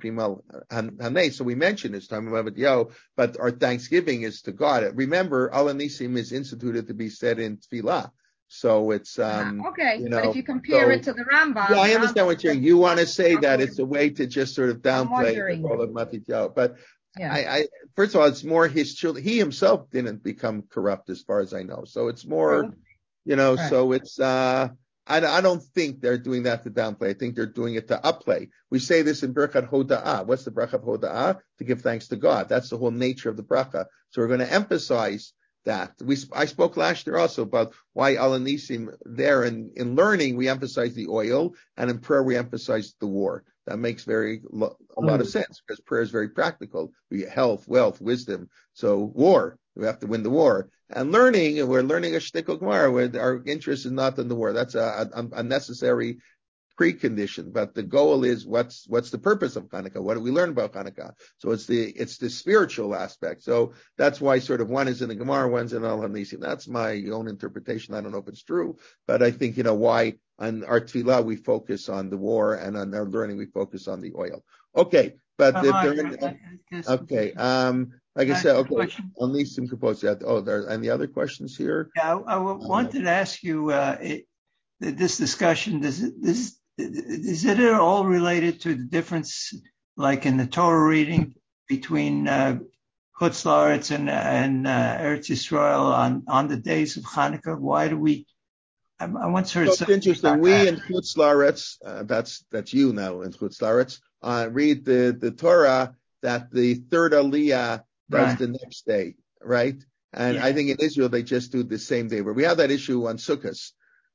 we mentioned this time about yo, but our thanksgiving is to God. Remember, Al Nisim is instituted to be said in Tefillah. So it's, um, okay. You know, but if you compare so, it to the Rambam. Yeah, I understand Rambam, what you're saying. You want to say that it's a way to just sort of downplay the role of Matityahu. But yeah. I, I, first of all, it's more his children. He himself didn't become corrupt as far as I know. So it's more, True. you know, right. so it's, uh, I, I don't think they're doing that to downplay. I think they're doing it to upplay. We say this in Birkat Hoda'ah. What's the bracha of Hoda'ah? To give thanks to God. That's the whole nature of the bracha. So we're going to emphasize that. We, I spoke last year also about why Al Nisim there in, in learning, we emphasize the oil, and in prayer, we emphasize the war. That makes very, a lot of sense because prayer is very practical. We health, wealth, wisdom. So war, we have to win the war. And learning, and we're learning a shtickle Gemara where our interest is not in the war. That's a, a, a necessary precondition. But the goal is what's, what's the purpose of Hanukkah? What do we learn about Hanukkah? So it's the, it's the spiritual aspect. So that's why sort of one is in the Gemara, one's in Al Hanisim. That's my own interpretation. I don't know if it's true, but I think, you know, why on our tefillah we focus on the war and on our learning we focus on the oil. Okay. But uh, if there, uh, okay. Um, like I said, okay. On these some composed. Oh, there are any other questions here? Yeah, I, I wanted uh, to ask you, uh, it, this discussion, does it, this, is it at all related to the difference, like in the Torah reading between uh, Chutz La'aretz and, and uh, Eretz Yisrael on, on the days of Hanukkah? Why do we? I, I once heard. So it's interesting. We in Chutz La'aretz, uh, that's that's you now in Chutz La'aretz, uh, read the the Torah that the third Aliyah does right. the next day, right? And yeah. I think in Israel they just do the same day. Where we have that issue on Sukkot.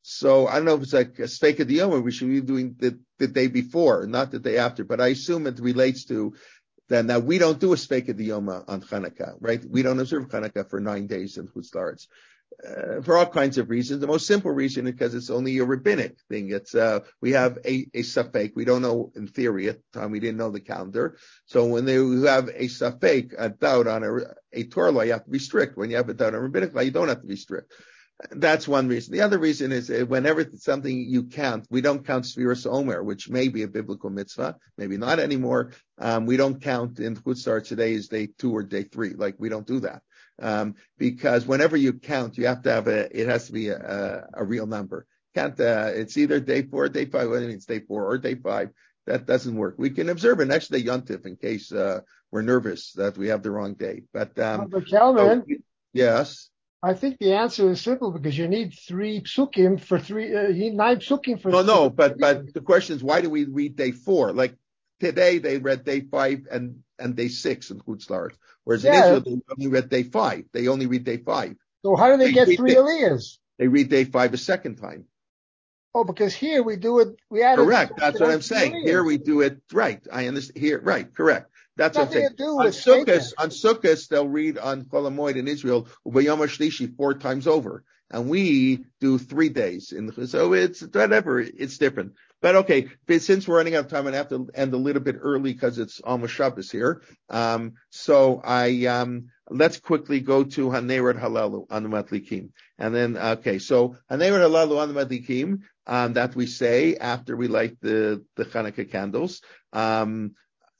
So I don't know if it's like a Sfeika Diyoma, we should be doing the, the day before, not the day after, but I assume it relates to that. Now we don't do a Sfeika Diyoma on Hanukkah, right? We don't observe Hanukkah for nine days in Chutz La'aretz. Uh, for all kinds of reasons. The most simple reason is because it's only a rabbinic thing. It's uh, we have a, a safek. We don't know in theory at the time we didn't know the calendar. So when they have a safek, a doubt on a, a Torah law, you have to be strict. When you have a doubt on a rabbinic law, you don't have to be strict. That's one reason. The other reason is uh, whenever it's something you count, we don't count Sfiras Omer, which may be a biblical mitzvah, maybe not anymore. Um, we don't count in Chutz La'aretz today is day two or day three. Like we don't do that. Um, because whenever you count, you have to have a, it has to be a, a, a real number. Can't, uh, it's either day four or day five, whether it's day four or day five. That doesn't work. We can observe an extra day yontif in case, uh, we're nervous that we have the wrong day. But, um, But Calvin, so, yes. I think the answer is simple because you need three psukim for three, uh, you need nine psukim for No, three. no, but, but the question is, why do we read day four? Like today they read day five and, and day six in Chutz La'aretz. Whereas Yeah. in Israel, they only read day five. They only read day five. So how do they, They get read three day- aliyahs? They read day five a second time. Oh, because here we do it, we add Correct. That's what I'm saying. Here we do it right. I understand. Here, right. Correct. That's what I'm Nothing saying. to do On with Sukkot, Sfeika. on Sukkot, they'll read on Chol HaMoed in Israel, Ubayom HaShlishi four times over. And we do three days. In the, so it's whatever. It's different. But okay, but since we're running out of time, and I have to end a little bit early because it's almost Shabbos here. Um, so I, um, let's quickly go to Haneirot Halalu on the Matlikim. And then, okay, so Haneirot Halalu on the Matlikim, um, that we say after we light the, the Hanukkah candles. Um,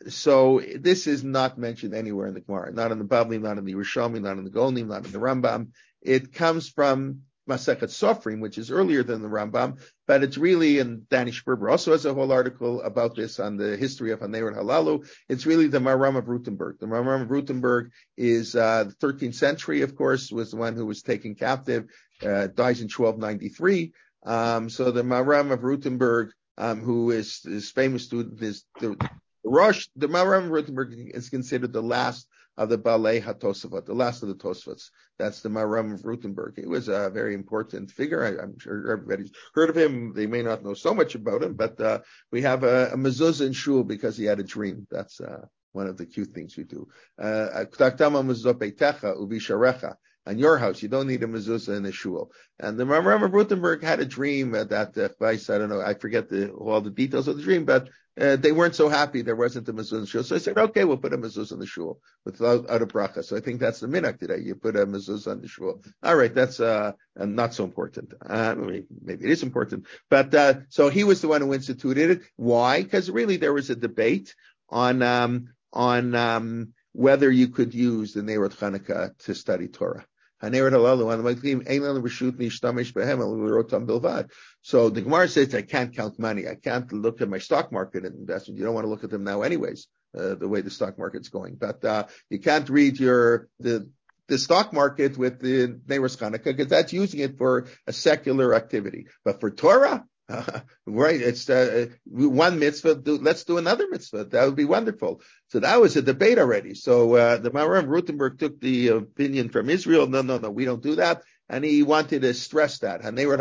so this is not mentioned anywhere in the Gemara, not in the Bavli, not in the Yerushalmi, not in the Gonim, not in the Rambam. It comes from Masechet Sofrim, which is earlier than the Rambam, but it's really, and Danny Sperber also has a whole article about this on the history of Haneirot Halalu. It's really the Maharam of Rutenberg. The Maharam of Rutenberg is uh, the thirteenth century, of course, was the one who was taken captive, uh, dies in twelve ninety-three. Um, so the Maharam of Rutenberg, um, who is his famous student, is the, the Rosh, the Maharam of Rutenberg is considered the last of the Balei HaTosafot, the last of the Tosafos. That's the Maharam of Rutenberg. He was a very important figure. I, I'm sure everybody's heard of him. They may not know so much about him, but uh, we have a, a mezuzah in shul because he had a dream. That's uh, one of the cute things we do. Uh, on your house, you don't need a mezuzah in a shul. And the Maharam of Rutenberg had a dream that, uh, I don't know, I forget the, all the details of the dream, but uh, they weren't so happy there wasn't a mezuzah in the shul. So I said, okay, we'll put a mezuzah in the shul without out a bracha. So I think that's the minhag today. You put a mezuzah in the shul. All right, that's uh, not so important. Uh, maybe it is important. But uh, so he was the one who instituted it. Why? Because really there was a debate on um, on um, whether you could use the Neirot Chanukah to study Torah. So the Gemara says, I can't count money. I can't look at my stock market investment. You don't want to look at them now anyways, uh, the way the stock market's going. But uh, you can't read your the the stock market with the Neiros Chanukah because that's using it for a secular activity. But for Torah, Uh, right, it's uh, one mitzvah. Do, let's do another mitzvah. That would be wonderful. So that was a debate already. So uh, the Maharam Rutenberg took the opinion from Israel. No, no, no, we don't do that. And he wanted to stress that.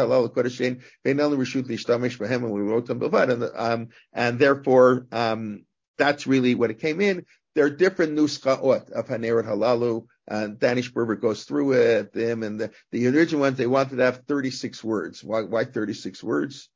And um, and therefore, um, that's really what it came in. There are different nuskaot of Haneirot Halalu. And Danish Berber goes through it. Them and the, the original ones, they wanted to have thirty-six words. Why? Why thirty-six words?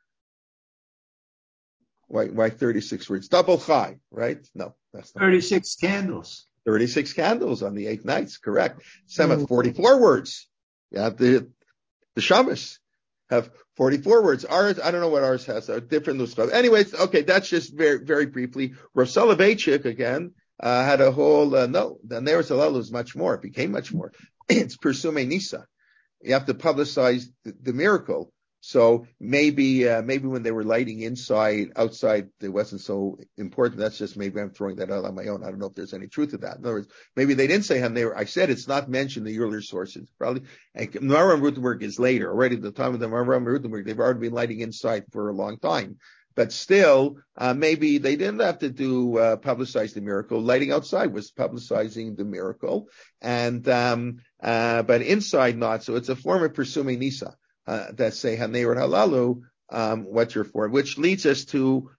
Why, why thirty-six words? Double chai, right? No, that's not. thirty-six candles. thirty-six candles on the eight nights, correct. Some have forty-four words. Yeah, the, the Shabbos have forty-four words. Ours, I don't know what ours has, a different nuskah. Anyways, okay, that's just very, very briefly. Rav Soloveitchik, again, uh, had a whole, uh, no, the Neirot Halalu is much more. It became much more. It's Persume Nisa. You have to publicize the, the miracle. So maybe, uh, maybe when they were lighting inside, outside, it wasn't so important. That's just maybe I'm throwing that out on my own. I don't know if there's any truth to that. In other words, maybe they didn't say how they were. I said it's not mentioned in the earlier sources. Probably, and Maharam Rutenberg is later. Already at the time of the Maharam Rutenberg, they've already been lighting inside for a long time. But still, uh, maybe they didn't have to do, uh, publicize the miracle. Lighting outside was publicizing the miracle. And, um, uh, but inside not. So it's a form of Persume Nisa. uh, that say Haneir Halalu, um, what you're for, which leads us to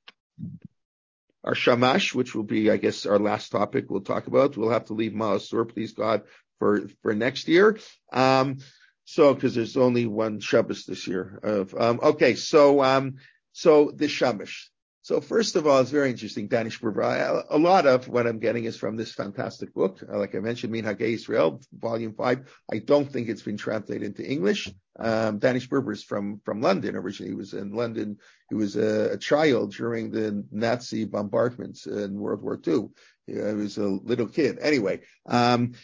our Shamash, which will be, I guess, our last topic we'll talk about. We'll have to leave Ma'asur, please God, for, for next year. Um, so, cause there's only one Shabbos this year. Of, um, okay. So, um, so the Shamash. So first of all, it's very interesting, Danish Berber. A lot of what I'm getting is from this fantastic book. Like I mentioned, Minhagei Israel, volume five. I don't think it's been translated into English. Um, Danish Berber is from, from London originally. He was in London. He was a, a child during the Nazi bombardments in World War Two. He was a little kid. Anyway, um,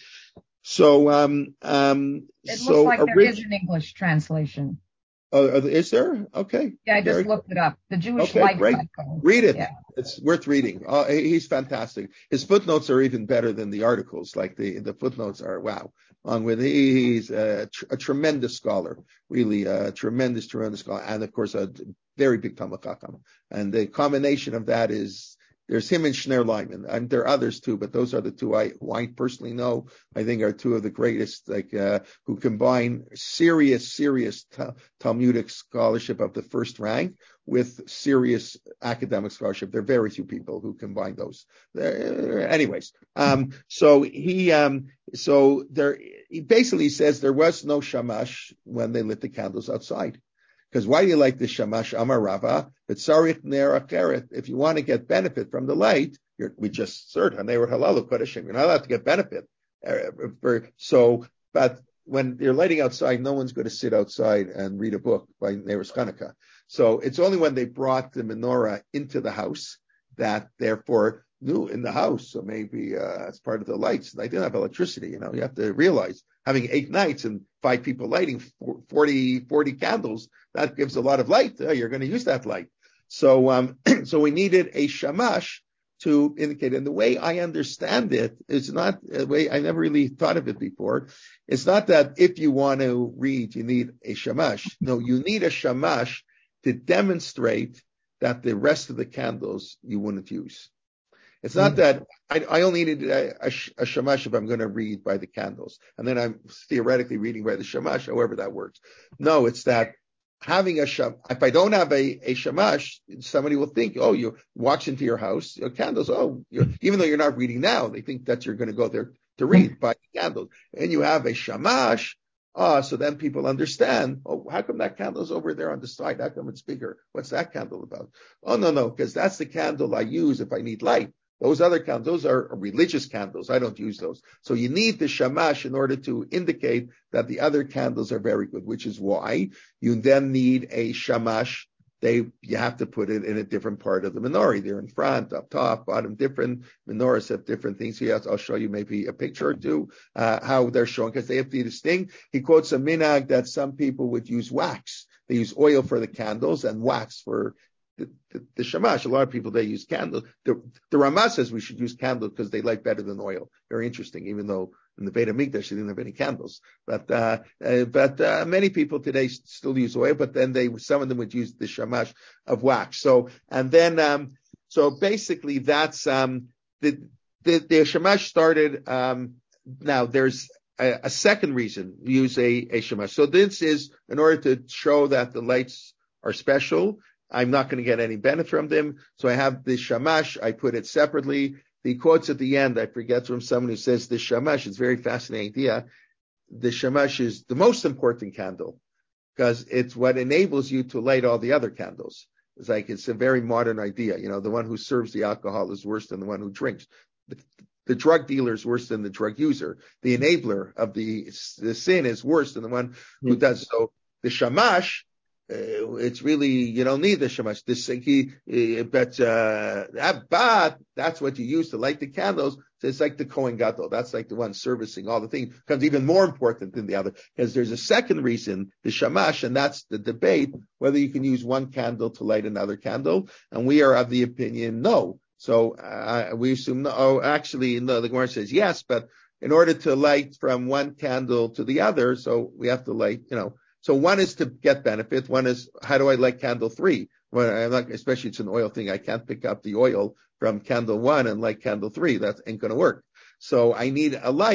so, um, um, it so looks like orig- there is an English translation. Oh, is there? Okay. Yeah, I just Very, looked it up. The Jewish okay, Life great. Cycle. Read it. Yeah. It's worth reading. Uh, he's fantastic. His footnotes are even better than the articles. Like the, the footnotes are, wow. On with, he's a, tr- a tremendous scholar, really a tremendous, tremendous scholar. And of course, a very big Talmud Chacham. And the combination of that is, there's him and Shner Lyman. And there are others too, but those are the two I, who I personally know, I think are two of the greatest, like, uh, who combine serious, serious ta- Talmudic scholarship of the first rank with serious academic scholarship. There are very few people who combine those. There, anyways, um, so he, um, so there, he basically says there was no shamash when they lit the candles outside. Because why do you like the shamash Amar Rava? But sarich ner acheret. If you want to get benefit from the light, you're, we just said Haneir Halalu Kodashim. You're not allowed to get benefit. Uh, for, so, but when you're lighting outside, no one's going to sit outside and read a book by Neiros Chanukah. So it's only when they brought the menorah into the house that, therefore, new in the house. So maybe uh, as part of the lights, they didn't have electricity. You know, you have to realize having eight nights and five people lighting forty, forty candles, that gives a lot of light. Oh, you're going to use that light. So, um, so we needed a shamash to indicate. And the way I understand it, it's not a way I never really thought of it before. It's not that if you want to read, you need a shamash. No, you need a shamash to demonstrate that the rest of the candles you wouldn't use. It's not that I, I only needed a, a, a shamash if I'm going to read by the candles, and then I'm theoretically reading by the shamash, however that works. No, it's that having a sham. If I don't have a, a shamash, somebody will think, oh, you walks into your house, your candles. Oh, you're, even though you're not reading now, they think that you're going to go there to read by the candles, and you have a shamash. Ah, so then people understand, oh, how come that candle's over there on the side? How come it's bigger? What's that candle about? Oh, no, no, because that's the candle I use if I need light. Those other candles, those are religious candles. I don't use those. So you need the shamash in order to indicate that the other candles are very good, which is why you then need a shamash. They, you have to put it in a different part of the menorah. They're in front, up top, bottom. Different menorahs have different things. Yes, I'll show you maybe a picture or two, uh, how they're shown, because they have to distinct. He quotes a minhag that some people would use wax. They use oil for the candles and wax for the, the, the shamash. A lot of people, they use candles. The, the Ramah says we should use candles because they light better than oil. Very interesting, even though in the Beit HaMikdash they didn't have any candles. But uh, uh, but uh, many people today still use oil, but then they some of them would use the shamash of wax. So and then um, so basically that's um, the, the the shamash started. Um, now there's a, a second reason we use a, a shamash. So this is in order to show that the lights are special. I'm not going to get any benefit from them. So I have the shamash. I put it separately. The quotes at the end, I forget from someone who says the shamash. It's a very fascinating idea. The shamash is the most important candle because it's what enables you to light all the other candles. It's like, it's a very modern idea. You know, the one who serves the alcohol is worse than the one who drinks. The, the drug dealer is worse than the drug user. The enabler of the, the sin is worse than the one who mm-hmm. does. So the shamash, Uh, it's really, you don't need the shamash. This, uh, but, uh, but that's what you use to light the candles. So it's like the Kohen Gadol. That's like the one servicing all the things. Becomes even more important than the other. Because there's a second reason, the shamash, and that's the debate, whether you can use one candle to light another candle. And we are of the opinion, no. So, uh, we assume, no, oh, actually, no, the Gemara says yes, but in order to light from one candle to the other, so we have to light, you know, so one is to get benefit. One is, how do I light candle three? Well, I'm not, especially it's an oil thing. I can't pick up the oil from candle one and light candle three. That ain't going to work. So I need a light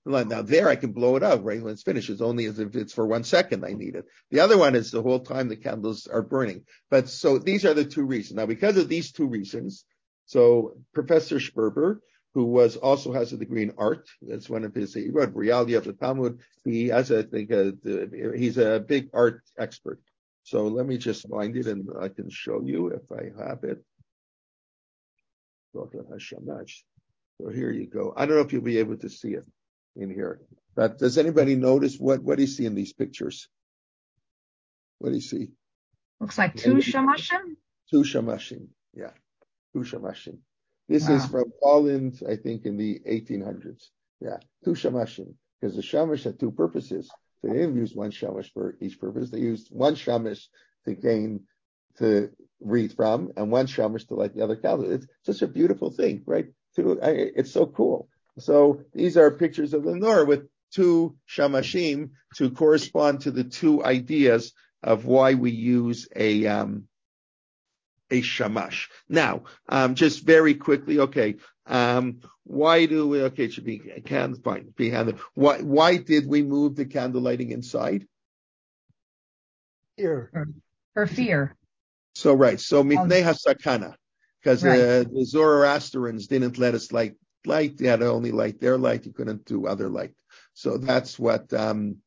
Now there I can blow it out right when it's finished. It's only as if it's for one second I need it. The other one is the whole time the candles are burning. But so these are the two reasons. Now because of these two reasons, so Professor Sperber, who was also has a degree in art, that's one of his, he wrote Reality of the Talmud. He has, I think, a, he's a big art expert. So let me just find it and I can show you if I have it. So here you go. I don't know if you'll be able to see it in here. But does anybody notice what, what do you see in these pictures? What do you see? Looks like two shamashim. Two shamashim, yeah. Two shamashim. This Wow. is from Poland, I think, in the eighteen hundreds. Yeah, two shamashim. Because the shamash had two purposes. So they didn't use one shamash for each purpose. They used one shamash to gain, to read from, and one shamash to light the other candle. It's such a beautiful thing, right? It's so cool. So these are pictures of the menorah with two shamashim to correspond to the two ideas of why we use a um, a shamash. Now, um, just very quickly, okay, um, why do we? Okay, it should be candle. Fine, be handled. Why? Why did we move the candle lighting inside? Here. For fear. So right. So mipnei hasakana, because Right. uh, the Zoroastrians didn't let us light light. They had to only light their light. You couldn't do other light. So that's what. Um,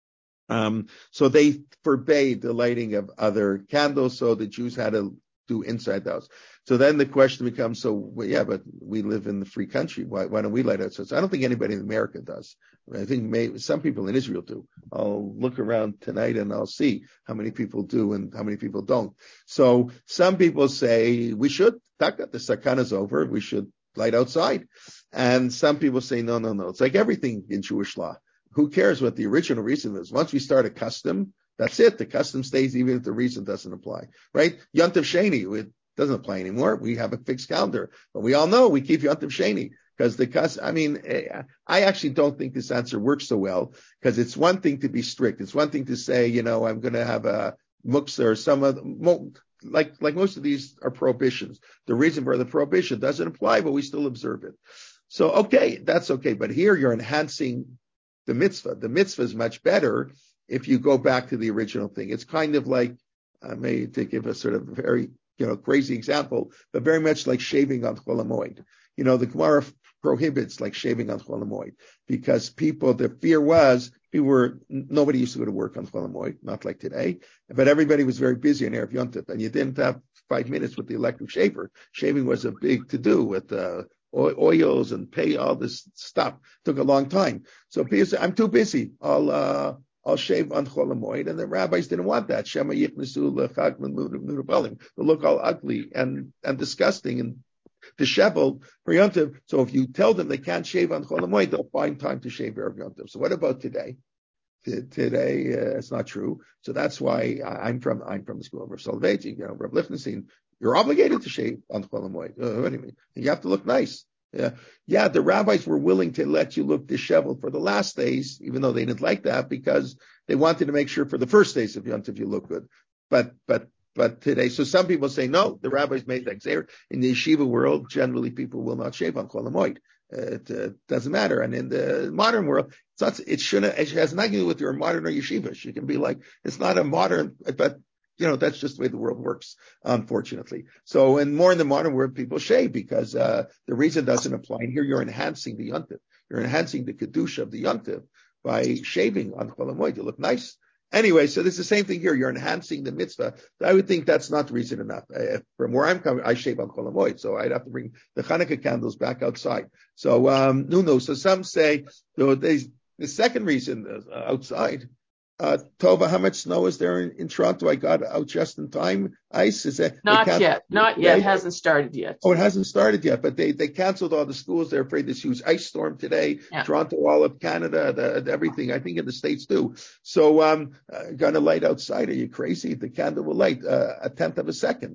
um, so they forbade the lighting of other candles. So the Jews had to do inside the house. So then the question becomes, so well, yeah, but we live in the free country. Why, why don't we light outside? So I don't think anybody in America does. I think maybe some people in Israel do. I'll look around tonight and I'll see how many people do and how many people don't. So some people say we should, the sakana's over, we should light outside. And some people say, no, no, no. It's like everything in Jewish law. Who cares what the original reason is? Once we start a custom, that's it. The custom stays even if the reason doesn't apply, right? Yontif Sheni, it doesn't apply anymore. We have a fixed calendar, but we all know we keep Yontif Sheni because the custom, I mean, I actually don't think this answer works so well because it's one thing to be strict. It's one thing to say, you know, I'm going to have a muksa or some other, like, like most of these are prohibitions. The reason for the prohibition doesn't apply, but we still observe it. So, okay, that's okay. But here you're enhancing the mitzvah. The mitzvah is much better if you go back to the original thing. It's kind of like, I may to give a sort of very, you know, crazy example, but very much like shaving on Chol HaMoed. You know, the Gemara prohibits like shaving on Chol HaMoed because people, the fear was, people were, nobody used to go to work on Chol HaMoed, not like today, but everybody was very busy on Erev Yontif, and you didn't have five minutes with the electric shaver. Shaving was a big to-do with, uh, oils and pay, all this stuff. Took a long time. So people say, I'm too busy. I'll, uh, I'll shave on Chol HaMoed, and the rabbis didn't want that. Shema yichnesu lechag menudabalim. They look all ugly and, and disgusting and disheveled for Yom Tov. So if you tell them they can't shave on Chol HaMoed, they'll find time to shave Erev Yom Tov. So what about today? T- today, uh, it's not true. So that's why I, I'm from I'm from the school of Rav Soloveitchik, you know, Rav Lichtenstein. You're obligated to shave on Chol HaMoed. Uh, what do you mean? You have to look nice. Yeah, yeah. The rabbis were willing to let you look disheveled for the last days, even though they didn't like that, because they wanted to make sure for the first days of Yom Tov you look good. But, but, but today, so some people say no. The rabbis made that clear. In the yeshiva world, generally people will not shave on Chol HaMoed. Uh, it uh, doesn't matter. And in the modern world, it's not, it shouldn't. It has nothing to do with your modern or yeshiva. You can be like, it's not a modern, but. You know, that's just the way the world works, unfortunately. So, and more in the modern world, people shave because uh, the reason doesn't apply. And here you're enhancing the yontif. You're enhancing the kedusha of the yontif by shaving on Chol HaMoed. You look nice. Anyway, so this is the same thing here. You're enhancing the mitzvah. I would think that's not reason enough. Uh, from where I'm coming, I shave on Chol HaMoed, so I'd have to bring the Hanukkah candles back outside. So, um, no, no. So some say, so they, the second reason uh, outside, Uh, Tova, how much snow is there in, in Toronto? I got out just in time. Ice is that not yet, not yet. It hasn't started yet. Oh, it hasn't started yet, but they they canceled all the schools. They're afraid this huge ice storm today. Yeah. Toronto, all of Canada, the, the, everything. I think in the States too. So, um, uh, gonna light outside? Are you crazy? The candle will light uh, a tenth of a second.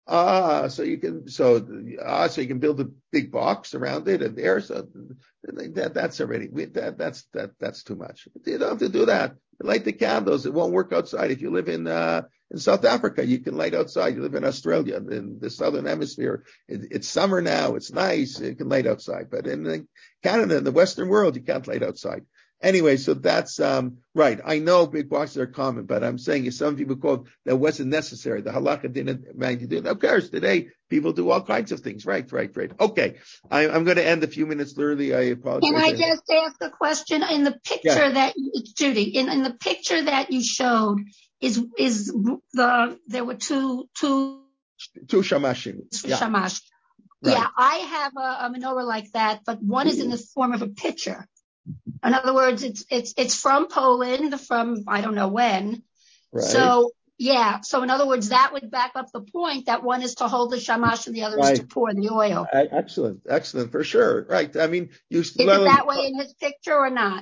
Ah, so you can so ah, so you can build a big box around it and there. So that that's already that that's that that's too much. You don't have to do that. Light the candles. It won't work outside. If you live in uh In South Africa, you can light outside. You live in Australia, in the southern hemisphere. It, it's summer now. It's nice. You can light outside. But in the, Canada, in the Western world, you can't light outside. Anyway, so that's um, right. I know big boxes are common, but I'm saying if some people called that wasn't necessary. The halakha didn't man you do. Of course, today people do all kinds of things. Right, right, right. Okay, I, I'm going to end a few minutes early. I apologize. Can I just ask a question? In the picture yeah. that Judy, in, in the picture that you showed, is is the there were two two two shamashim. Yeah. Shamash. Right. Yeah, I have a, a menorah like that, but one is in the form of a pitcher. In other words, it's it's it's from Poland, from I don't know when. Right. So yeah, so in other words, that would back up the point that one is to hold the shamash and the other right. is to pour the oil. Excellent, excellent, for sure. Right. I mean, you is it that way in his picture or not?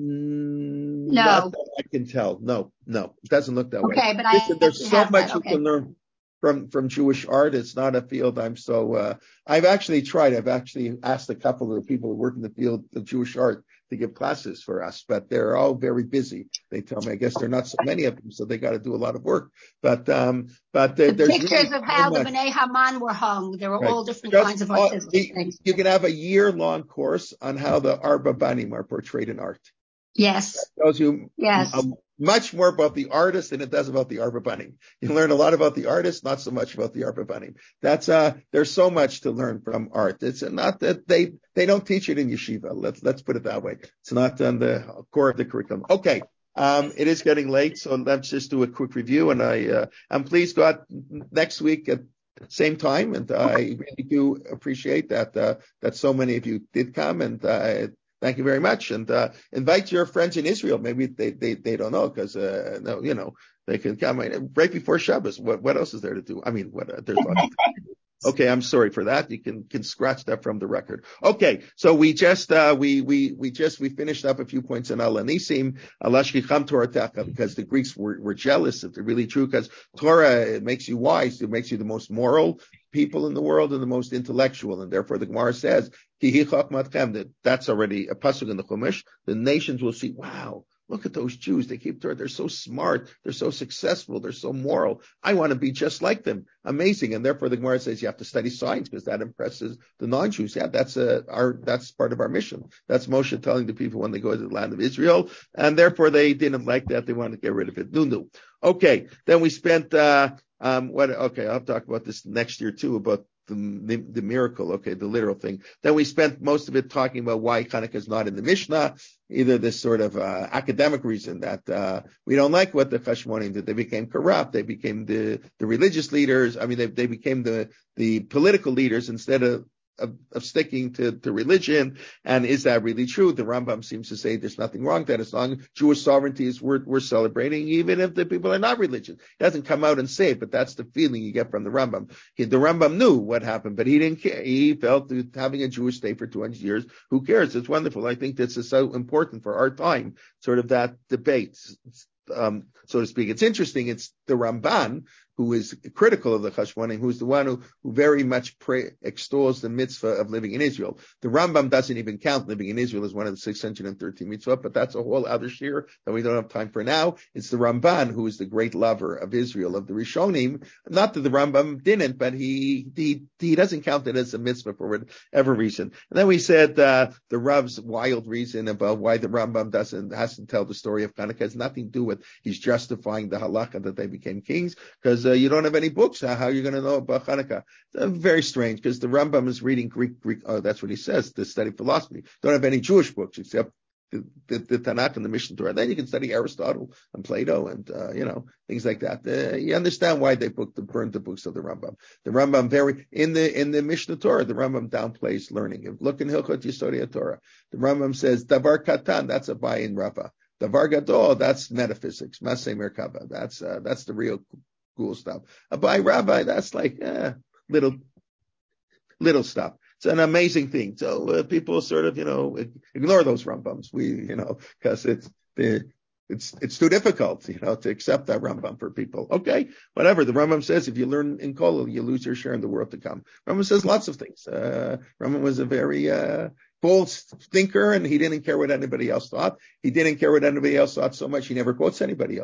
Mm, no, not that I can tell. No, no, it doesn't look that okay, way. Okay, but Listen, I there's so much that. Okay. you can learn from from Jewish art. It's not a field I'm so. Uh, I've actually tried. I've actually asked a couple of the people who work in the field of Jewish art to give classes for us, but they're all very busy. They tell me, I guess there are not so many of them, so they got to do a lot of work. But um, but the there's pictures really of how so the Bnei Haman were hung. There were right. all different Just kinds of all, artistic the, things. You can have a year-long course on how the Arba Banim are portrayed in art. Yes. That tells you yes. um, much more about the artist than it does about the Arba Banim. You learn a lot about the artist, not so much about the Arba Banim. That's uh, there's so much to learn from art. It's not that they they don't teach it in yeshiva. Let's let's put it that way. It's not on the core of the curriculum. Okay. Um, it is getting late, so let's just do a quick review. And I, uh, I'm pleased to go out next week at the same time. And I really do appreciate that, uh, that so many of you did come. And, uh, thank you very much. And, uh, invite your friends in Israel. Maybe they, they, they don't know because, uh, no, you know, they can come right before Shabbos. What, what else is there to do? I mean, what, uh, there's lots of things. Okay, I'm sorry for that. You can can scratch that from the record. Okay, so we just uh we we we just we finished up a few points in Al Anisim, Alashkicham Torah Techa, because the Greeks were, were jealous if they're really true, because Torah, it makes you wise, it makes you the most moral people in the world and the most intellectual, and therefore the Gemara says, that that's already a pasuk in the Chumash. The nations will see, wow, look at those Jews. They keep Torah. They're so smart. They're so successful. They're so moral. I want to be just like them. Amazing. And therefore the Gemara says you have to study science because that impresses the non-Jews. Yeah, that's a, our, that's part of our mission. That's Moshe telling the people when they go to the land of Israel. And therefore they didn't like that. They wanted to get rid of it. No, no. Okay. Then we spent, uh, um, what, okay, I'll talk about this next year too, about The, the, the miracle, okay, the literal thing. Then we spent most of it talking about why Hanukkah is not in the Mishnah, either this sort of uh, academic reason that uh, we don't like what the Chashmonim did. They became corrupt. They became the, the religious leaders. I mean, they, they became the, the political leaders instead of Of, of sticking to, to religion. And is that really true? The Rambam seems to say there's nothing wrong with that as long as Jewish sovereignty is we're, we're celebrating, even if the people are not religious. He doesn't come out and say it, but that's the feeling you get from the Rambam. He, the Rambam knew what happened, but he didn't care. He felt that having a Jewish state for two hundred years, who cares? It's wonderful. I think this is so important for our time, sort of that debate. Um, so to speak. It's interesting. It's the Ramban who is critical of the Chashmonim, who's the one who, who very much pray, extols the mitzvah of living in Israel. The Rambam doesn't even count living in Israel as one of the six hundred thirteen mitzvot, but that's a whole other shir that we don't have time for now. It's the Ramban who is the great lover of Israel, of the Rishonim. Not that the Rambam didn't, but he he, he doesn't count it as a mitzvah for whatever reason. And then we said uh, the Rav's wild reason about why the Rambam doesn't has to tell the story of Hanukkah has nothing to do with he's justifying the halakha that they became kings, because uh, you don't have any books. How, how are you going to know about Hanukkah? Uh, very strange, because the Rambam is reading Greek, Greek. Oh, that's what he says, to study philosophy. Don't have any Jewish books except the, the, the Tanakh and the Mishnah Torah. Then you can study Aristotle and Plato and, uh, you know, things like that. Uh, you understand why they booked the, burned the books of the Rambam. The Rambam very, in the, in the Mishnah Torah, the Rambam downplays learning. If look in Hilchot Yesodei Torah, the Rambam says, Davar Katan, that's a Bayin Rava. Davar Gadol, that's metaphysics. Masei Merkava, that's, uh, that's the real cool stuff. Abai Rabbi, that's like, eh, little, little stuff. It's an amazing thing. So uh, people sort of, you know, ignore those Rambams. We, you know, because it's the, it's it's too difficult, you know, to accept that Rambam for people. Okay, whatever. The Rambam says if you learn in Kollel, you lose your share in the world to come. Rambam says lots of things. Uh, Rambam was a very uh, bold thinker, and he didn't care what anybody else thought. He didn't care what anybody else thought so much. He never quotes anybody else.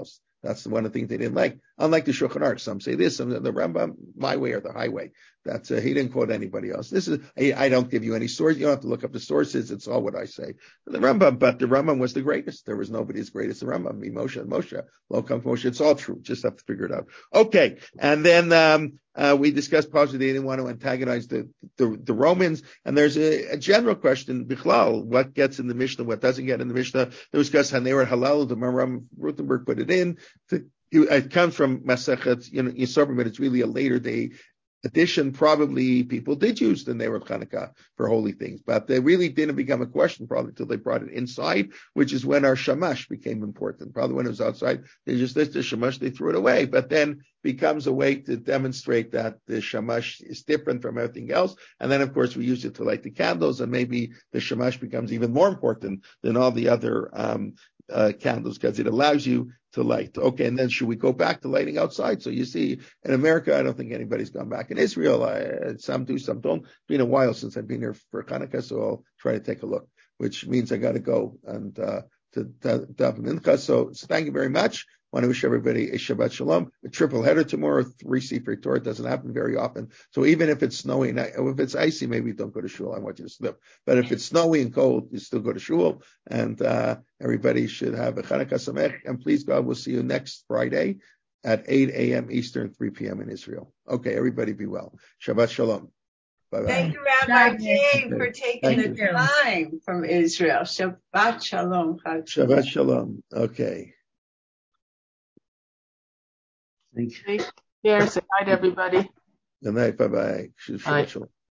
That's one of the things they didn't like. Unlike the Shulchan Aruch, some say this, some the Rambam, my way or the highway. That's uh, he didn't quote anybody else. This is I, I don't give you any source. You don't have to look up the sources. It's all what I say. The Rambam, but the Rambam was the greatest. There was nobody as great as the Rambam. Me, Moshe, Moshe, Lo comes Moshe. It's all true. Just have to figure it out. Okay, and then um, uh, we discussed possibly they didn't want to antagonize the the, the Romans. And there's a, a general question: Bichlal, what gets in the Mishnah, what doesn't get in the Mishnah? There was discussed Haner Halal. The Rambam Rutenberg put it in. To, it comes from Masechet, you know, Yisroel, but it's really a later day addition. Probably people did use the Ner of Hanukkah for holy things, but they really didn't become a question probably until they brought it inside, which is when our shamash became important. Probably when it was outside, they just did the shamash, they threw it away, but then becomes a way to demonstrate that the shamash is different from everything else. And then, of course, we use it to light the candles, and maybe the shamash becomes even more important than all the other um, uh, candles because it allows you to light. Okay, and then should we go back to lighting outside? So you see, in America, I don't think anybody's gone back. In Israel, I, some do, some don't. It's been a while since I've been here for Hanukkah, so I'll try to take a look, which means I got to go and uh, to Daven Mincha. So, so thank you very much. I want to wish everybody a Shabbat Shalom. A triple header tomorrow, three Sefer Torah. It doesn't happen very often. So even if it's snowy, if it's icy, maybe don't go to shul. I want you to slip. But if it's snowy and cold, you still go to shul. And uh, everybody should have a Chanukah Samech. And please, God, we'll see you next Friday at eight a.m. Eastern, three p.m. in Israel. Okay, everybody be well. Shabbat Shalom. Bye-bye. Thank you, Rabbi King, for taking Thank the you. time from Israel. Shabbat Shalom. Shabbat Shalom. Okay. Take care. Say bye to everybody. Good night. Bye bye. Bye.